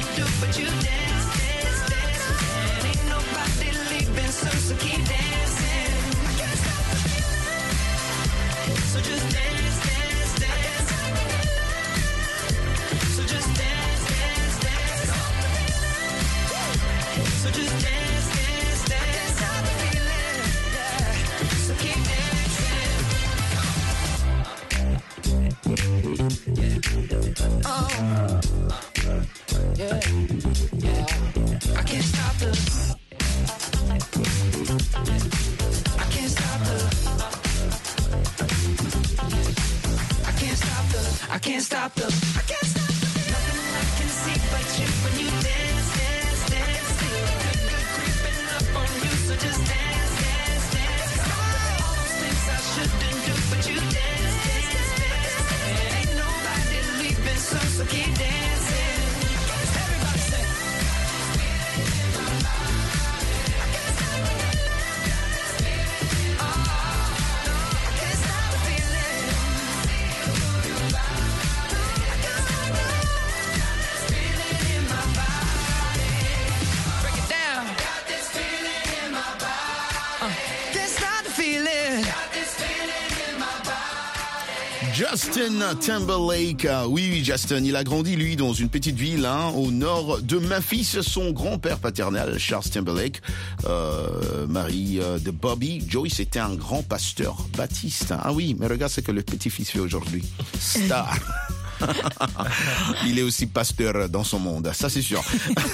shouldn't do, but you dance, dance, dance. And ain't nobody leaving, so, so keep dancing. I can't stop the feeling. So just dance, dance, dance. So just dance, dance, dance. So just dance, dance, dance. I can't stop the feeling. Yeah. So keep dancing. Oh. Yeah. Yeah. I can't stop the. I can't stop the. I can't stop the. I can't stop the. I can't stop the. Nothing I can see but you when you dance, dance, dance. Feel good, good creeping up on you, so just dance, dance, dance. All those things I shouldn't do, but you dance, dance, dance. And ain't nobody leaving, so so keep dancing. Everybody say. Justin Timberlake, euh, oui, oui, Justin, il a grandi, lui, dans une petite ville hein, au nord de Memphis. Son grand-père paternel, Charles Timberlake, euh, mari euh, de Bobby Joyce, était un grand pasteur baptiste. Hein. Ah oui, mais regarde ce que le petit-fils fait aujourd'hui. Star. Il est aussi pasteur dans son monde, ça c'est sûr.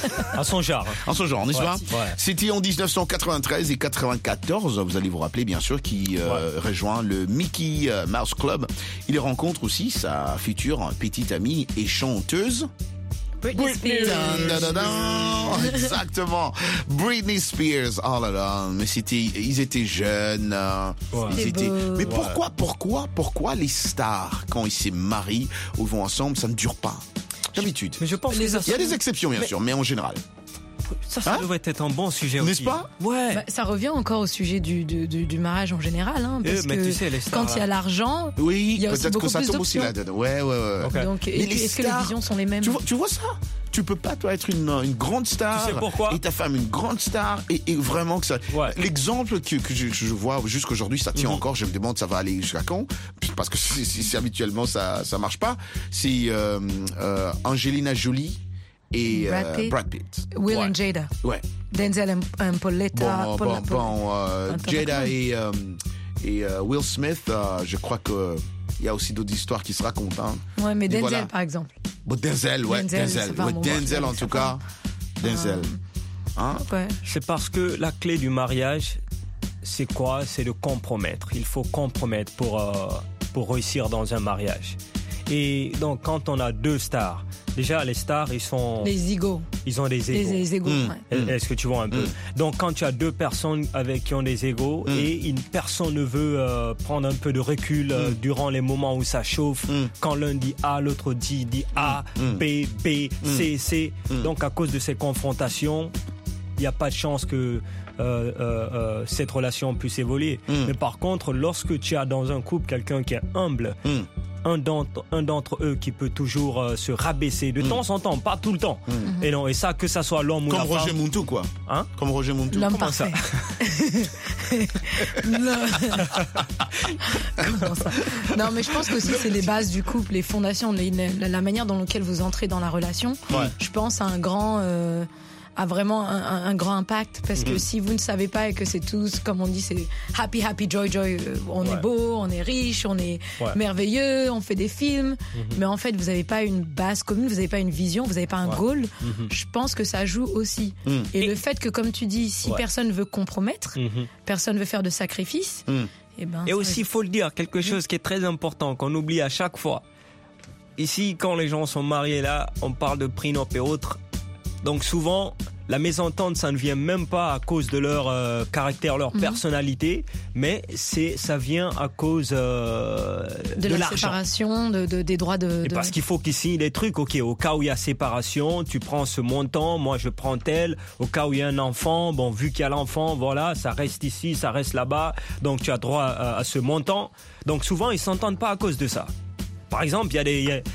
À son genre. En son genre, n'est-ce Ouais, pas ouais. C'était en dix-neuf cent quatre-vingt-treize et quatre-vingt-quatorze, vous allez vous rappeler bien sûr, qui euh, ouais. rejoint le Mickey Mouse Club. Il y rencontre aussi sa future petite amie et chanteuse. Britney Spears. Dun, dun, dun, dun. Exactement. Britney Spears. Oh là là, mais c'était, ils étaient jeunes. Euh, ouais. ils étaient... Mais ouais. pourquoi, pourquoi, pourquoi les stars, quand ils se marient ou vont ensemble, ça ne dure pas? D'habitude. Mais je pense il y a des exceptions, bien mais... sûr, mais en général. Ça, ça hein devrait être un bon sujet N'est-ce aussi. N'est-ce pas? Ouais. Bah, ça revient encore au sujet du, du, du, du mariage en général. Hein, parce eh, mais que tu sais, les stars, quand il y a l'argent, oui, il y a aussi beaucoup que ça plus tombe aussi là-dedans. Ouais, ouais, ouais. Okay. Donc, est-ce que, est-ce que les visions sont les mêmes? Tu vois, tu vois ça? Tu peux pas, toi, être une, une grande star. Tu sais pourquoi? Et ta femme une grande star. Et, et vraiment que ça. Ouais. L'exemple que, que je, je vois jusqu'aujourd'hui, ça tient mm-hmm. encore. Je me demande, ça va aller jusqu'à quand? Parce que si, si, si habituellement ça, ça marche pas. C'est euh, euh, Angelina Jolie et Brad Pitt, euh, Brad Pitt. Will ouais. and Jada. Ouais. Denzel and Pauletta. Bon, bon, bon euh, Jada et, euh, et euh, Will Smith, euh, je crois que il y a aussi d'autres histoires qui se racontent. Hein. Ouais, mais Denzel, voilà. par exemple. Bon, Denzel, ouais, Denzel. Denzel, ouais, Denzel en tout cas. Denzel. Hein? Ouais. C'est parce que la clé du mariage, c'est quoi? C'est de compromettre. Il faut compromettre pour, euh, pour réussir dans un mariage. Et donc, quand on a deux stars, déjà, les stars, ils sont... Les égos. Ils ont des égos. Les, les égos, mmh. ouais. Est-ce que tu vois un peu? Mmh. Donc, quand tu as deux personnes avec qui ont des égos mmh. et une personne ne veut euh, prendre un peu de recul euh, mmh. durant les moments où ça chauffe, mmh. quand l'un dit A, l'autre dit, dit A, mmh. B, B, C, C. Mmh. Donc, à cause de ces confrontations, il n'y a pas de chance que... Euh, euh, euh, cette relation puisse évoluer. Mm. Mais par contre, lorsque tu as dans un couple quelqu'un qui est humble, mm. un, d'entre, un d'entre eux qui peut toujours euh, se rabaisser de mm. temps en temps, pas tout le temps. Mm. Et non, et ça, que ça soit l'homme ou Comme la femme. Comme Roger Muntou, quoi. Hein? Comme Roger Muntou. L'homme Comment parfait. Ça Comment ça? Non, mais je pense que aussi c'est les bases du couple, les fondations, les, la, la manière dans laquelle vous entrez dans la relation. Ouais. Je pense à un grand... Euh, a vraiment un, un, un grand impact parce que mmh. si vous ne savez pas et que c'est tous, comme on dit, c'est happy, happy, joy, joy, on ouais. est beau, on est riche, on est ouais. merveilleux, on fait des films, mmh. mais en fait, vous n'avez pas une base commune, vous n'avez pas une vision, vous n'avez pas un ouais. goal. Mmh. Je pense que ça joue aussi. Mmh. Et, et le fait que, comme tu dis, si ouais. personne veut compromettre, mmh. personne veut faire de sacrifices, mmh. et ben. Et aussi, il faut le dire, quelque chose mmh. qui est très important, qu'on oublie à chaque fois. Ici, quand les gens sont mariés là, on parle de prénup et autres. Donc souvent, la mésentente, ça ne vient même pas à cause de leur euh, caractère, leur mmh. personnalité, mais c'est, ça vient à cause euh, de, de la l'argent. Séparation, de, de, des droits de... Et de... parce qu'il faut qu'ils signent des trucs. Ok, au cas où il y a séparation, tu prends ce montant, moi je prends tel. Au cas où il y a un enfant, bon, vu qu'il y a l'enfant, voilà, ça reste ici, ça reste là-bas, donc tu as droit à, à ce montant. Donc souvent, ils s'entendent pas à cause de ça. Par exemple, il y a des... Y a,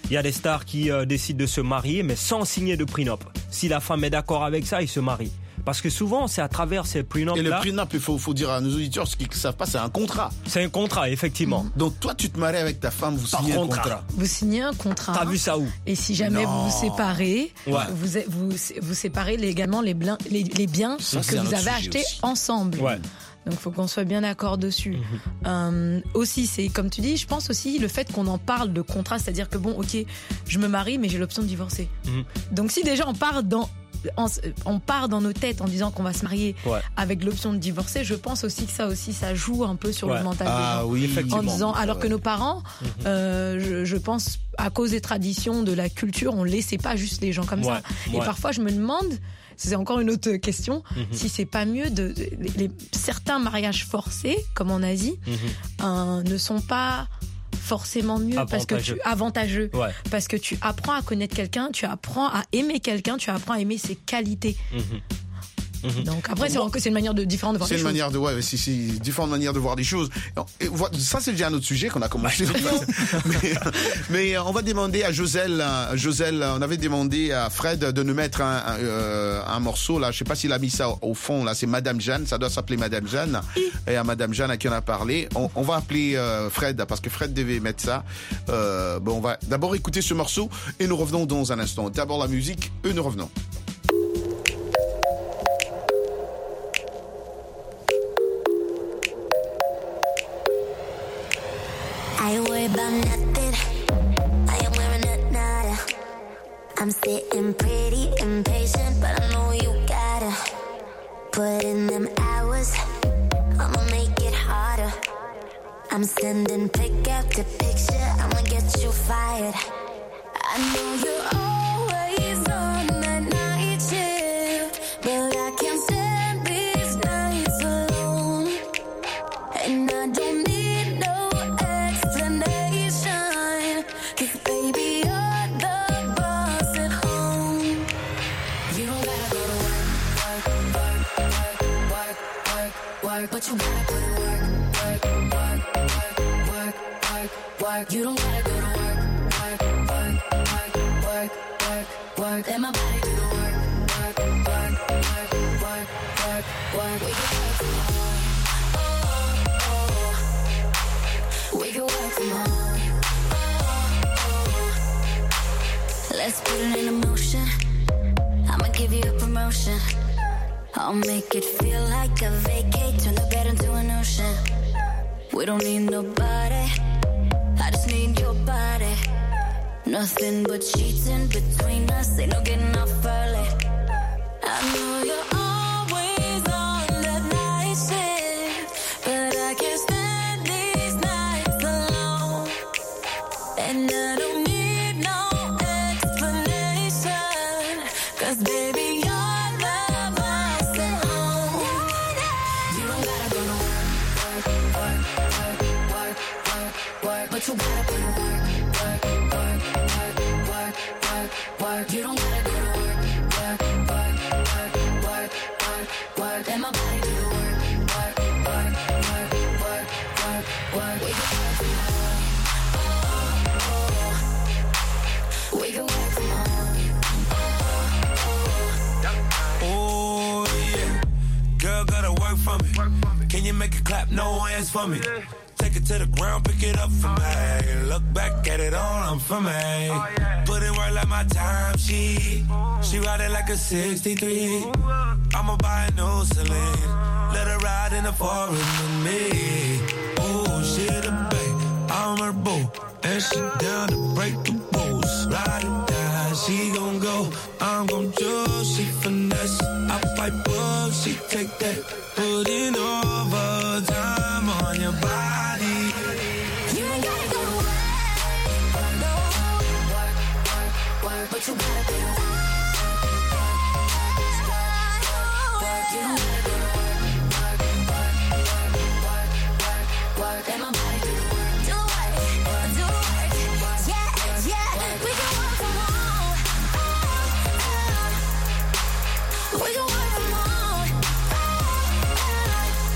Il y a des stars qui euh, décident de se marier, mais sans signer de prenup. Si la femme est d'accord avec ça, ils se marient. Parce que souvent, c'est à travers ces prenups-là. Et le prenup, il faut, faut dire à nos auditeurs, ce qu'ils ne savent pas, c'est un contrat. C'est un contrat, effectivement. Donc toi, tu te maries avec ta femme, vous Par signez contrat. un contrat. Vous signez un contrat. T'as vu ça où? Et si jamais Non. vous vous séparez, Ouais. vous, vous, vous séparez légalement les, blin- les, les biens Ça, que c'est un vous autre avez sujet achetés aussi. ensemble. Ouais. Donc il faut qu'on soit bien d'accord dessus. Euh, aussi, c'est comme tu dis, je pense aussi le fait qu'on en parle de contrat, c'est-à-dire que bon, ok, je me marie, mais j'ai l'option de divorcer. Mhm. Donc si déjà on part dans on, on part dans nos têtes en disant qu'on va se marier Ouais. avec l'option de divorcer, je pense aussi que ça aussi ça joue un peu sur Ouais. le mental des Ah gens. oui, En effectivement. disant, alors que nos parents, Mhm. euh, je, je pense, à cause des traditions, de la culture, on laissait pas juste les gens comme Ouais, ça. Et ouais. parfois, je me demande, c'est encore une autre question, Mhm. si c'est pas mieux de, de- les, certains mariages forcés, comme en Asie, Mhm. euh, ne sont pas forcément mieux parce que tu Avantageux. avantageux Ouais. parce que tu apprends à connaître quelqu'un, tu apprends à aimer quelqu'un, tu apprends à aimer ses qualités. Mhm. Mhm. Donc après, c'est c'est une manière de différente de voir C'est les une choses. manière de, ouais, c'est, c'est différentes manières de voir les choses. Et voilà, ça, c'est déjà un autre sujet qu'on a commencé. mais, mais on va demander à Joselle, euh, Joselle, on avait demandé à Fred de nous mettre un, un, euh, un morceau là. Je sais pas s'il a mis ça au fond là. C'est Madame Jeanne, ça doit s'appeler Madame Jeanne. Et à Madame Jeanne à qui on a parlé, on, on va appeler euh, Fred parce que Fred devait mettre ça. Euh, bon, on va d'abord écouter ce morceau et nous revenons dans un instant. D'abord la musique et nous revenons. I ain't worried about nothing. I ain't wearing a nada. I'm sitting pretty impatient, but I know you gotta put in them hours. I'ma make it harder. I'm sending pick after picture. I'ma get you fired. I know you're always on that night shift, but I can't stand these nights alone. And I don't need no explanation, 'cause baby, you're the boss at home. You don't gotta go to work, work, work, work, work, work, work, but you gotta put in work, work, work, work, work, work, work. You don't gotta go to work, work, work, work, work, work, work. Let my body do the work, work, work, work, work, work, work. We can work from home. Oh, oh, oh. We can work from home. Oh, oh. Let's put it in motion. I'ma give you a promotion. I'll make it feel like a vacate. Turn the bed into an ocean. We don't need nobody. I just need your body. Nothing but sheets in between us. Ain't no getting off early. I know you're always on that night shift, but I can't stand these nights alone. And I don't need no explanation, 'cause baby, you're the boss at home. You don't gotta go to work, work, work, work, work, work, but you gotta put in work, work, work, work, work, work, work. You don't gotta go to work, work, work, work, work, work, work. Let my body do the work, work, work, work, work, work, work. We can work from home. Oh, oh, oh. We can work from home. Oh yeah, girl gotta work for me. Can you make it clap? No hands for me. Take it to the ground, pick it up for me. Look back at it all, I'm for me. Put in work like my time sheet. She ride it like a sixty-three. I'ma buy a new Celine. Let her ride in the forest with me. Oh, she the babe, I'm her boo. And she down to break the rules. Ride or die, she gon' go. I'm gon' choose, she finesse. I fight up, she take that. Put in overtime on your body. You ain't gotta go to work, no. Work, work, work, but you gotta do it. Work, you don't gotta go to work, work, work, work, work, work, work. Let my body do the work. Do the work, do the work. Yeah, yeah, we can work from home. We can work from home.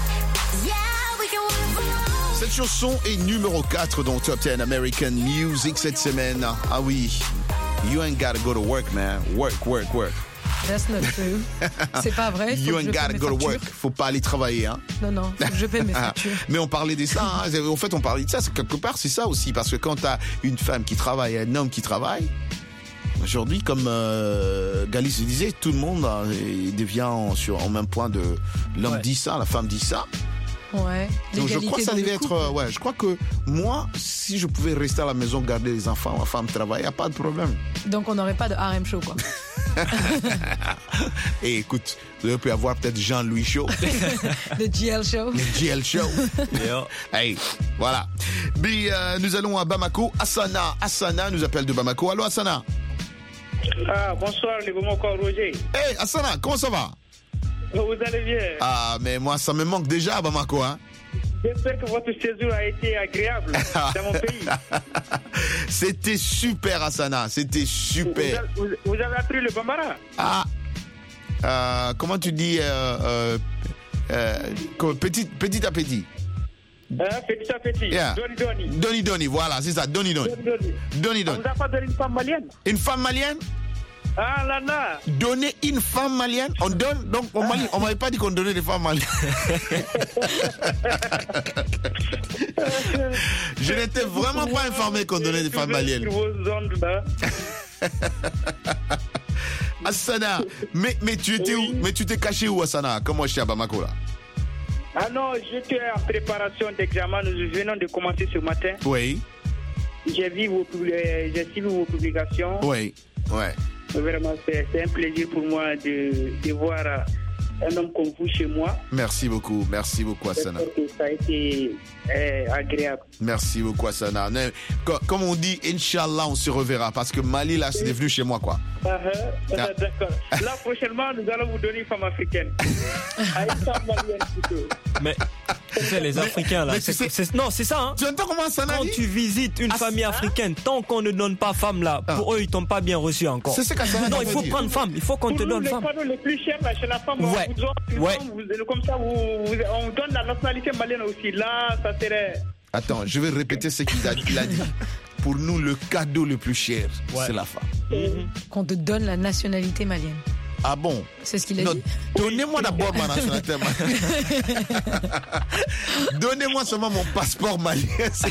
Cette chanson est numéro quatre dans Top dix American Music cette semaine. Ah oui, you ain't gotta go to work, man. Work, work, work. That's not true. C'est pas vrai. You ain't gotta go to work. Faut pas aller travailler, hein. Non, non, faut que je paie mes factures. Mais on parlait de ça, hein. En fait, on parlait de ça. Quelque part, c'est ça aussi. Parce que quand t'as une femme qui travaille et un homme qui travaille, aujourd'hui, comme euh, Galice le disait, tout le monde hein, devient en, sur, en même point de... L'homme ouais. dit ça, la femme dit ça. Ouais. Donc je crois que ça devait être... Ouais, je crois que moi, si je pouvais rester à la maison, garder les enfants, ma femme travaille, y a pas de problème. Donc on n'aurait pas de R M Show, quoi. Et écoute, il peut y avoir peut-être Jean-Louis Show. Le G L Show. Le G L Show. Hey, voilà. Puis euh, nous allons à Bamako. Asana, Asana nous appelle de Bamako. Allô Asana. Ah, bonsoir, les Bamako Roger. Hey Asana, comment ça va? Vous allez bien? Ah, mais moi, ça me manque déjà à Bamako, hein. J'espère que votre séjour a été agréable dans mon pays. C'était super, Asana. C'était super. Vous, vous, vous avez appris le Bambara? Ah. Euh, comment tu dis euh, euh, euh, petit, petit à petit. Euh, petit à petit. Yeah. Doni Doni. Doni Doni, voilà, c'est ça. Doni Doni. Doni Doni. Doni Doni. On vous a pas donné une femme malienne? Une femme malienne? Ah là là. Donner une femme malienne, on donne, donc on Mali, on m'avait pas dit qu'on donnait des femmes maliennes. Je n'étais vraiment pas informé qu'on donnait des femmes maliennes. Asana, mais, mais tu étais où? Mais tu t'es caché où, Asana? Comment je suis à Bamako là? Ah non, j'étais en préparation d'examen, nous venons de commencer ce matin. Oui. J'ai vu vos, j'ai suivi vos publications. Oui, ouais. Vraiment, c'est, c'est un plaisir pour moi de, de voir un homme comme vous chez moi. Merci beaucoup, merci beaucoup Asana. Que ça a été euh, agréable. Merci beaucoup Asana. Comme on dit, Inch'Allah, on se reverra parce que Mali là, c'est devenu chez moi quoi. Uh-huh. Uh-huh. Ah. D'accord. Là, prochainement, nous allons vous donner une femme africaine. À une femme malienne plutôt. Mais tu sais, les Africains là, c'est, c'est, c'est, non, c'est ça. Hein. Tu entends comment ça Quand dit? tu visites une As- famille africaine, tant qu'on ne donne pas femme là, ah. pour eux, ils t'ont pas bien reçu encore. C'est ce qu'Asana Non, il faut prendre femme. Il faut qu'on pour te nous, donne les femme. cadeaux les plus chers là, chez la femme, ouais. on vous donne, ouais. vous, comme ça, vous, vous, on donne la nationalité malienne aussi. Là, ça serait. Attends, je vais répéter ce qu'il a, il a dit. Pour nous, le cadeau le plus cher, ouais. c'est la femme. Mm-hmm. Qu'on te donne la nationalité malienne. Ah bon? C'est ce qu'il a non, dit? Donnez-moi d'abord ma nationalité malienne. Donnez-moi seulement mon passeport malien.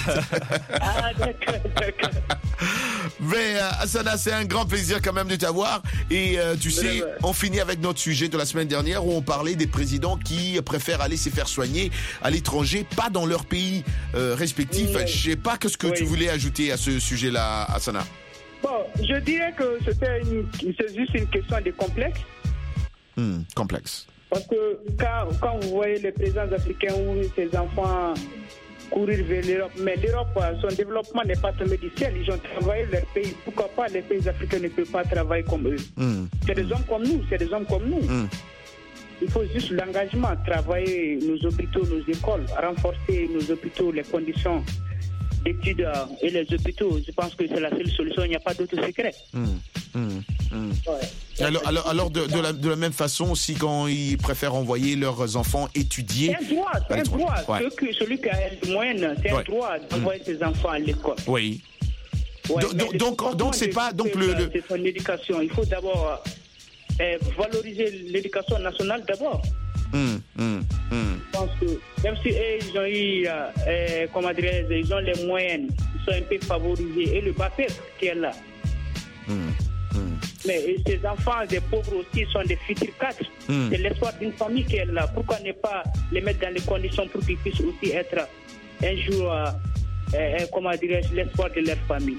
Ah, d'accord, d'accord. Mais euh, Asana, c'est un grand plaisir quand même de t'avoir. Et euh, tu sais, ouais, ouais. on finit avec notre sujet de la semaine dernière où on parlait des présidents qui préfèrent aller se faire soigner à l'étranger, pas dans leur pays euh, respectif. Ouais. Je sais pas qu'est-ce que ouais. tu voulais ajouter à ce sujet-là, Asana. Bon, je dirais que c'était une, c'est juste une question de complexe. Mmh, complexe. Parce que quand, quand vous voyez les présidents africains ou ces enfants courir vers l'Europe, mais l'Europe, son développement n'est pas tombé du ciel. Ils ont travaillé leur pays. Pourquoi pas les pays africains ne peuvent pas travailler comme eux? Mmh. C'est des hommes comme nous, c'est des hommes comme nous. Mmh. Il faut juste l'engagement, travailler nos hôpitaux, nos écoles, renforcer nos hôpitaux, les conditions d'études et les hôpitaux. Je pense que c'est la seule solution, il n'y a pas d'autre secret. Mmh, mmh, mmh. Ouais. Alors, alors, alors de, de, la, de la même façon aussi, quand ils préfèrent envoyer leurs enfants étudier... C'est un droit, c'est un droit. Ouais. Que, celui qui a les moyens, c'est ouais. un droit d'envoyer mmh. ses enfants à l'école. Oui. Ouais, donc, donc, donc c'est pas... Donc le, le... C'est son éducation. Il faut d'abord euh, valoriser l'éducation nationale d'abord. Mmh, mmh, mmh. Je pense que même si eux, ils ont eu, euh, comment dirais-je, ils ont les moyens, ils sont un peu favorisés. Et le bâtiment qui est là. Mmh, mmh. Mais ces enfants des pauvres aussi sont des futurs cadres. Mmh. C'est l'espoir d'une famille qui est là. Pourquoi ne pas les mettre dans les conditions pour qu'ils puissent aussi être un jour, euh, euh, comment dirais-je, l'espoir de leur famille.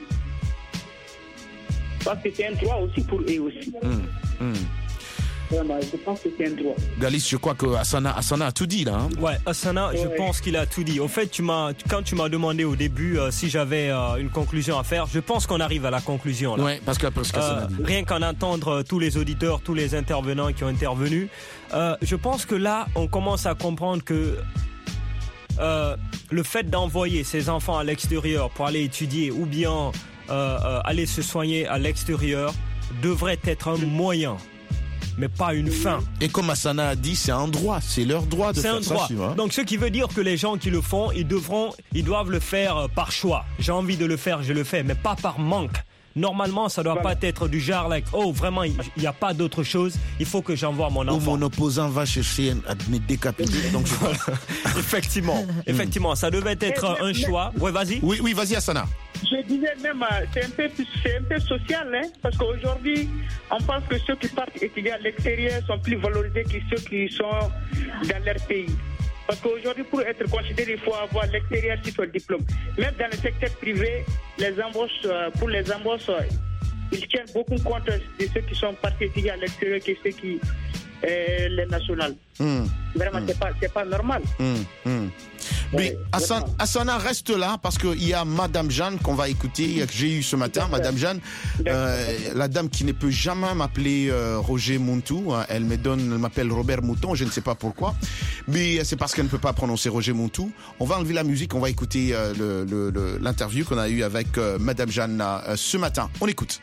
Parce que c'est un droit aussi pour eux aussi. Mmh, mmh. Je pense que c'est un droit. Galice, je crois que Asana, Asana a tout dit là. Hein? Ouais, Asana, ouais. je pense qu'il a tout dit. Au fait, tu m'as, quand tu m'as demandé au début euh, si j'avais euh, une conclusion à faire, je pense qu'on arrive à la conclusion. Là. Ouais, parce que parce euh, rien qu'en entendre euh, tous les auditeurs, tous les intervenants qui ont intervenu, euh, je pense que là, on commence à comprendre que euh, le fait d'envoyer ses enfants à l'extérieur pour aller étudier ou bien euh, euh, aller se soigner à l'extérieur devrait être un moyen. mais pas une fin. Et comme Asana a dit, c'est un droit, c'est leur droit de c'est faire un ça. droit. Tu vois. Donc ce qui veut dire que les gens qui le font, ils devront, ils doivent le faire par choix. J'ai envie de le faire, je le fais, mais pas par manque. Normalement, ça doit voilà. pas être du genre like, oh vraiment, il n'y a pas d'autre chose, il faut que j'envoie mon enfant. Ou mon opposant va chercher à me décapiter. Donc je... effectivement, effectivement, ça devait être mais, un mais, choix. Mais, ouais, vas-y. Oui, oui, vas-y, Asana. Je disais même, c'est un peu, c'est un peu social, hein, parce qu'aujourd'hui, on pense que ceux qui partent étudier à l'extérieur sont plus valorisés que ceux qui sont dans leur pays. Parce qu'aujourd'hui, pour être considéré, il faut avoir l'extérieur sur son diplôme. Même dans le secteur privé, les embauches, pour les embauches, ils tiennent beaucoup compte de ceux qui sont partis étudier à l'extérieur que ceux qui euh, les nationales. Mmh. Vraiment, mmh. c'est pas, c'est pas normal. Mmh. Mmh. Mais Hassan, Hassana reste là parce qu'il y a Madame Jeanne qu'on va écouter, que j'ai eu ce matin. Madame Jeanne, euh, la dame qui ne peut jamais m'appeler euh, Roger Montou. Hein, elle me donne, elle m'appelle Robert Mouton, je ne sais pas pourquoi. Mais c'est parce qu'elle ne peut pas prononcer Roger Montou. On va enlever la musique, on va écouter euh, le, le, le, l'interview qu'on a eue avec euh, Madame Jeanne euh, ce matin. On écoute.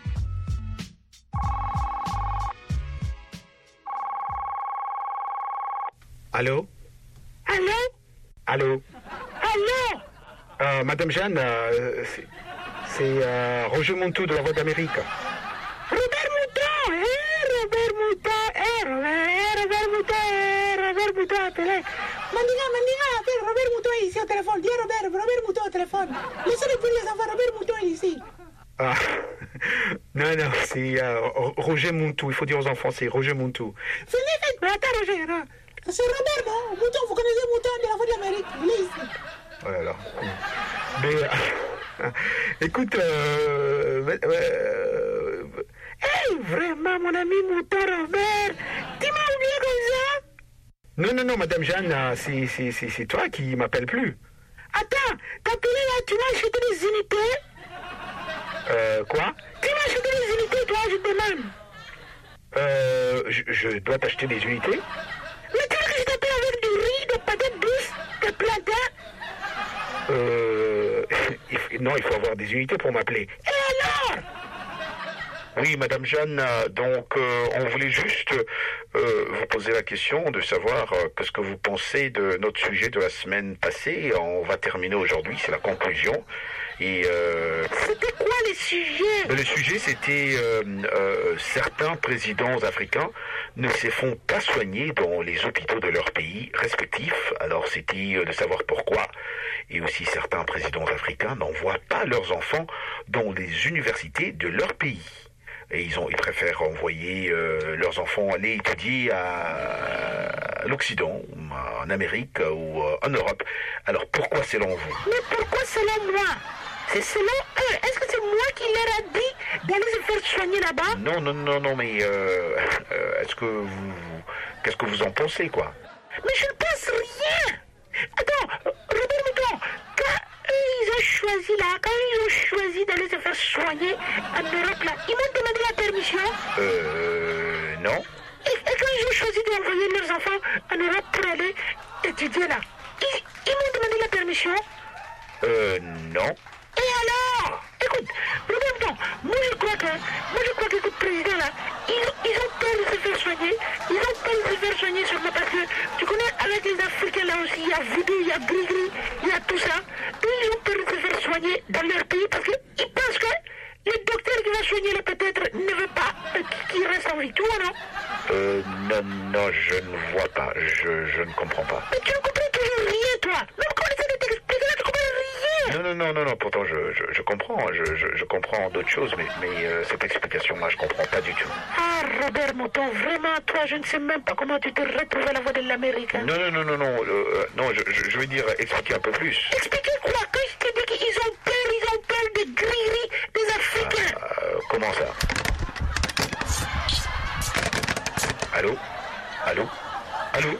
Allô? Allô? Allô? Allô? Euh, Madame Jeanne, euh, c'est, c'est euh, Roger Montou de la Voix d'Amérique. Robert Mouton, eh, Robert Mouton, eh, Robert, eh, Robert Mouton, eh, Robert Mouton, appelé. Mandinga, Mandinga, appelle Robert Mouton ici au téléphone. Dis Robert, Robert Mouton au téléphone. Laissez-le plus les enfants, Robert Mouton est ici. Ah, non, non, c'est euh, Roger Montou. Il faut dire aux enfants, c'est Roger Montou. Philippe, attends, Roger, non. C'est Robert, non? Mouton, vous connaissez Mouton de la Voix de l'Amérique? Il est ici. Oh là là. Mais, euh, écoute, euh... euh hey, vraiment, mon ami Mouton Robert, tu m'as oublié comme ça? Non, non, non, Madame Jeanne, c'est, c'est, c'est, c'est toi qui m'appelles plus. Attends, t'as appelé là, tu m'as acheté des unités? Euh, quoi? Tu m'as acheté des unités, toi, je te demande. Euh, je, je dois t'acheter des unités? Mais tu veux que je t'appelle avec du riz, des patates douces, des plantains? Euh... il faut, non, il faut avoir des unités pour m'appeler. Et alors? Oui, Madame Jeanne, donc euh, on voulait juste euh, vous poser la question de savoir euh, qu'est-ce que vous pensez de notre sujet de la semaine passée. On va terminer aujourd'hui, c'est la conclusion. Et euh, c'était quoi les sujets? Le sujet, c'était euh, euh, certains présidents africains ne se font pas soigner dans les hôpitaux de leur pays respectifs. Alors c'était euh, de savoir pourquoi. Et aussi certains présidents africains n'envoient pas leurs enfants dans les universités de leur pays. Et ils, ont, ils préfèrent envoyer euh, leurs enfants aller étudier à, à l'Occident, en Amérique ou euh, en Europe. Alors pourquoi selon vous? Mais pourquoi selon moi? C'est selon eux. Est-ce que c'est moi qui leur ai dit d'aller se faire soigner là-bas? Non, non, non, non, mais euh, euh, est-ce que vous, vous... Qu'est-ce que vous en pensez, quoi? Mais je ne pense rien. Attends, Robert Mouton, quand eux, ils ont choisi là, quand ils ont choisi d'aller se faire soigner en Europe là, ils m'ont demandé la permission? Euh, non. Et, et quand ils ont choisi d'envoyer leurs enfants en Europe pour aller étudier là, ils, ils m'ont demandé la permission? Euh, non. Et alors? Écoute, Robert Mouton, moi je crois que, moi je crois que ce président là, ils, ils ont peur de se faire soigner, ils ont peur de se faire soigner seulement parce que, tu connais, avec les Africains là aussi, il y a Voodoo, il y a Gris-Gris, il y a tout ça. Eux, ils ont peur de se faire soigner dans leur pays parce qu'ils pensent que le docteur qui va soigner là peut-être ne veut pas qu'il reste en vie, tu vois, non? Euh, non, non, je ne vois pas, je, je ne comprends pas. Mais tu ne comprends toujours rien, toi. Même quand on essaie de t'expliquer, là, tu comprends rien. Non, non, non, non, non, pourtant je, je, je comprends, je, je, je comprends d'autres choses, mais, mais euh, cette explication-là, je comprends pas du tout. Ah, Robert Mouton, vraiment, toi, je ne sais même pas comment tu te retrouves à la Voix de l'Amérique. Hein. Non, non, non, non, non, euh, non, je, je, je veux dire, expliquer un peu plus. Expliquer quoi? Quand je te dis qu'ils ont peur, ils ont peur des gris-gris, des Africains. Ah, euh, comment ça? Allô? Allô? Allô?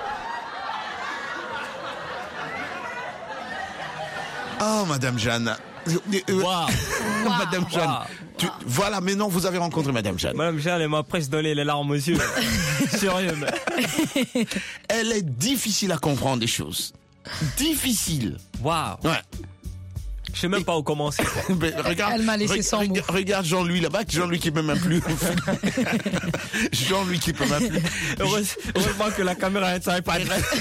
Oh, Madame Jeanne. Wow. Madame Jeanne. Wow. Tu, voilà, mais non, vous avez rencontré Madame Jeanne. Madame Jeanne, elle m'a presque donné les larmes aux yeux. Sérieux, mais... Elle est difficile à comprendre des choses. Difficile. Waouh. Ouais. Je sais même pas où commencer. Mais regarde, Elle m'a laissé re- sans re- mots. Regarde Jean-Louis là-bas, Jean-Louis qui peut même plus. Jean-Louis qui peut même plus. Heureuse- Heureusement que la caméra est pas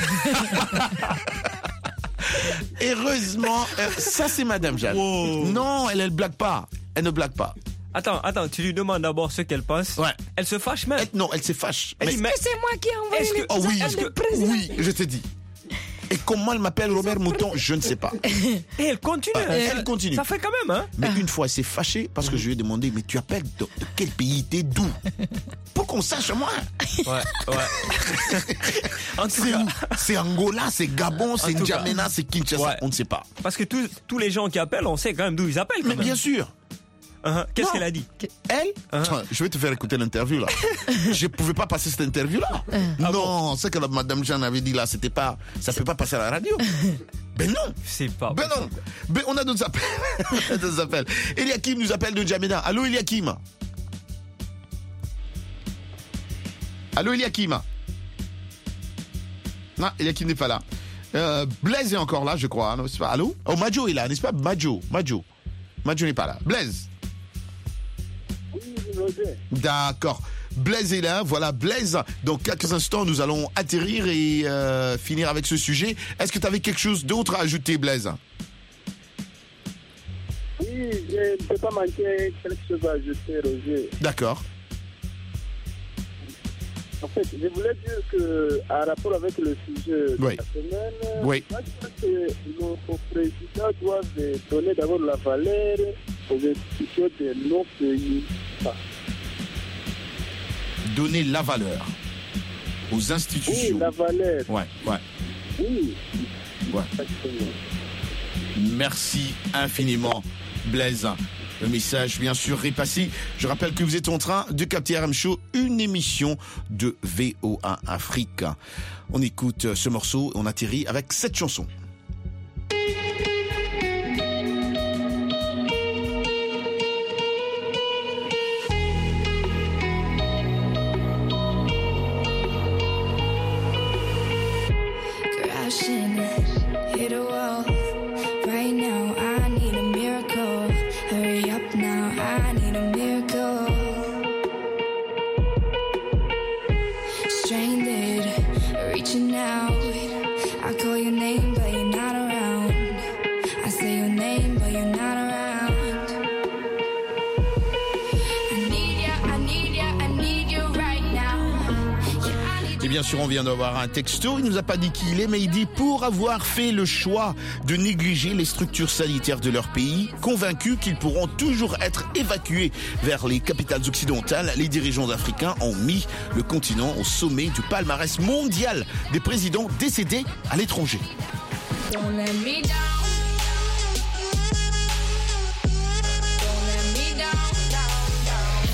Heureusement, euh, ça c'est Madame Jeanne. Non, elle, elle blague pas. Elle ne blague pas. Attends, attends, tu lui demandes d'abord ce qu'elle pense. Ouais. Elle se fâche même. Elle- non, elle se fâche. Elle Mais- dit, mais C'est moi qui ai envoyé Est-ce les que- Oh oui, messages de président. oui, je te dis. Et comment elle m'appelle Robert Mouton, je ne sais pas. Et elle continue. Ah, elle continue. Ça fait quand même, hein. Mais une fois, elle s'est fâchée parce que je lui ai demandé, mais tu appelles de, de quel pays, t'es d'où? Pour qu'on sache moi. Ouais, ouais. En tout C'est cas, où? C'est Angola, c'est Gabon, c'est tout cas. N'Djamena, c'est Kinshasa, Ouais. on ne sait pas. parce que tous, tous les gens qui appellent, on sait quand même d'où ils appellent. Quand Mais même. bien sûr. Uh-huh. Qu'est-ce Non. qu'elle a dit? Elle, Hein? Tiens, je vais te faire écouter l'interview là. Je pouvais pas passer cette interview là. Ah non, ce que la Madame Jeanne avait dit là, c'était pas, ça peut pas passer à la radio. Ben non. C'est pas. Ben non. Ben on a d'autres appels. On a d'autres appels. Eliakim nous appelle de N'Djamena. Allô Eliakim. Allô Eliakim. Non, Eliakim n'est pas là. Euh, Blaise est encore là, je crois. Non, c'est pas. Allô? Oh, Majo est là, n'est-ce pas? Majo, Majo. Majo n'est pas là. Blaise. D'accord. Blaise est là, voilà Blaise. Dans quelques instants, nous allons atterrir et euh, finir avec ce sujet. Est-ce que tu avais quelque chose d'autre à ajouter, Blaise? Oui, je ne peux pas manquer quelque chose à ajouter, Roger. D'accord. En fait, je voulais dire que, en rapport avec le sujet Oui. de la semaine, Oui. moi, je pense que nos présidents doivent donner d'abord la valeur aux institutions de nos pays. Enfin, Donner la valeur aux institutions. oui, la valeur. Ouais, ouais, Oui, ouais. exactement. Merci infiniment, Blaise. Le message, bien sûr, est passé. Je rappelle que vous êtes en train de capter R M Show, une émission de V O A Afrique. On écoute ce morceau, on atterrit avec cette chanson. Crashing, hit a wall. Right now, I need a miracle. Hurry up now, I need a miracle. Stranded, reaching out. I call your name, but you're not around. I say your name, but you're not around. I need ya, I need ya, I need you right now. Yeah, I need Et bien sûr, on vient d'avoir un texto. Il nous a pas dit qui il est, mais il dit pour avoir fait le choix de négliger les structures sanitaires de leur pays, convaincus qu'ils pourront toujours être évacués vers les capitales occidentales, les dirigeants africains ont mis le continent au sommet du palmarès mondial des présidents décédés à l'étranger. Don't let me down. Don't let me down, down, down.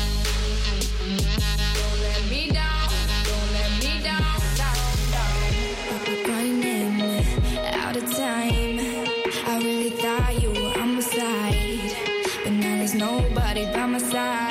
Don't let me down. Don't let me down, down, down. Running out of time. I really thought you were on my side, but now there's nobody by my side.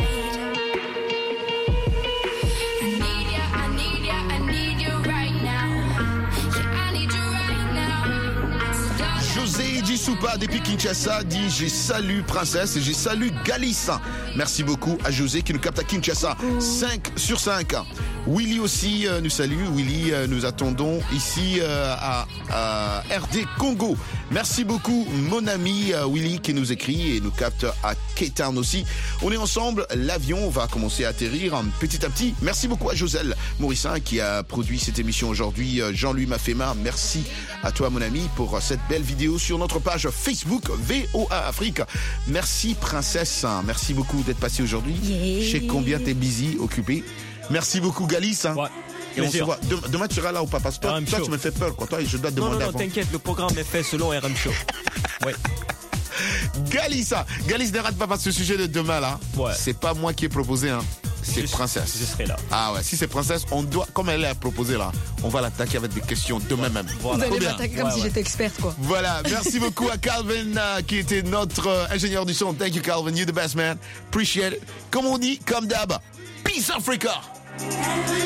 I need ya, I need ya, I need you right now. Yeah, I need you right now. So don't José Dissoupa depuis Kinshasa dit j'ai salué Princesse et j'ai salué Galice. Merci beaucoup à José qui nous capte à Kinshasa. cinq sur cinq. Willy aussi euh, nous salue. Willy, euh, nous attendons ici euh, à, à R D Congo. Merci beaucoup mon ami euh, Willy qui nous écrit et nous capte à Cape Town aussi. On est ensemble, l'avion va commencer à atterrir petit à petit. Merci beaucoup à Joselle Morissin qui a produit cette émission aujourd'hui. Euh, Jean-Louis Mafema, merci à toi mon ami pour cette belle vidéo sur notre page Facebook V O A Afrique. Merci Princesse, merci beaucoup d'être passée aujourd'hui. Yeah. Je sais combien t'es busy, occupé. Merci beaucoup Galice. Hein. Ouais. Et on se Plaisir. voit. Demain, demain, tu seras là ou pas? Parce que toi, R M toi Show. tu me fais peur. Quoi. Toi, je dois te Non, non, demander non, avant. t'inquiète, le programme est fait selon R M Show. Ouais. Galice, Galice ne rate pas parce que ce sujet de demain là, Ouais. c'est pas moi qui ai proposé, hein. C'est Je- Princesse. Je serai là. Ah ouais, si c'est Princesse, on doit, comme elle a proposé là, on va l'attaquer avec des questions demain même. Vous Voilà. allez Trop bien. m'attaquer comme Ouais, si ouais. j'étais experte, quoi. Voilà, merci beaucoup à Calvin euh, qui était notre euh, ingénieur du son. Thank you Calvin, you're the best man. Appreciate it. Comme on dit, comme d'hab, Peace Africa. let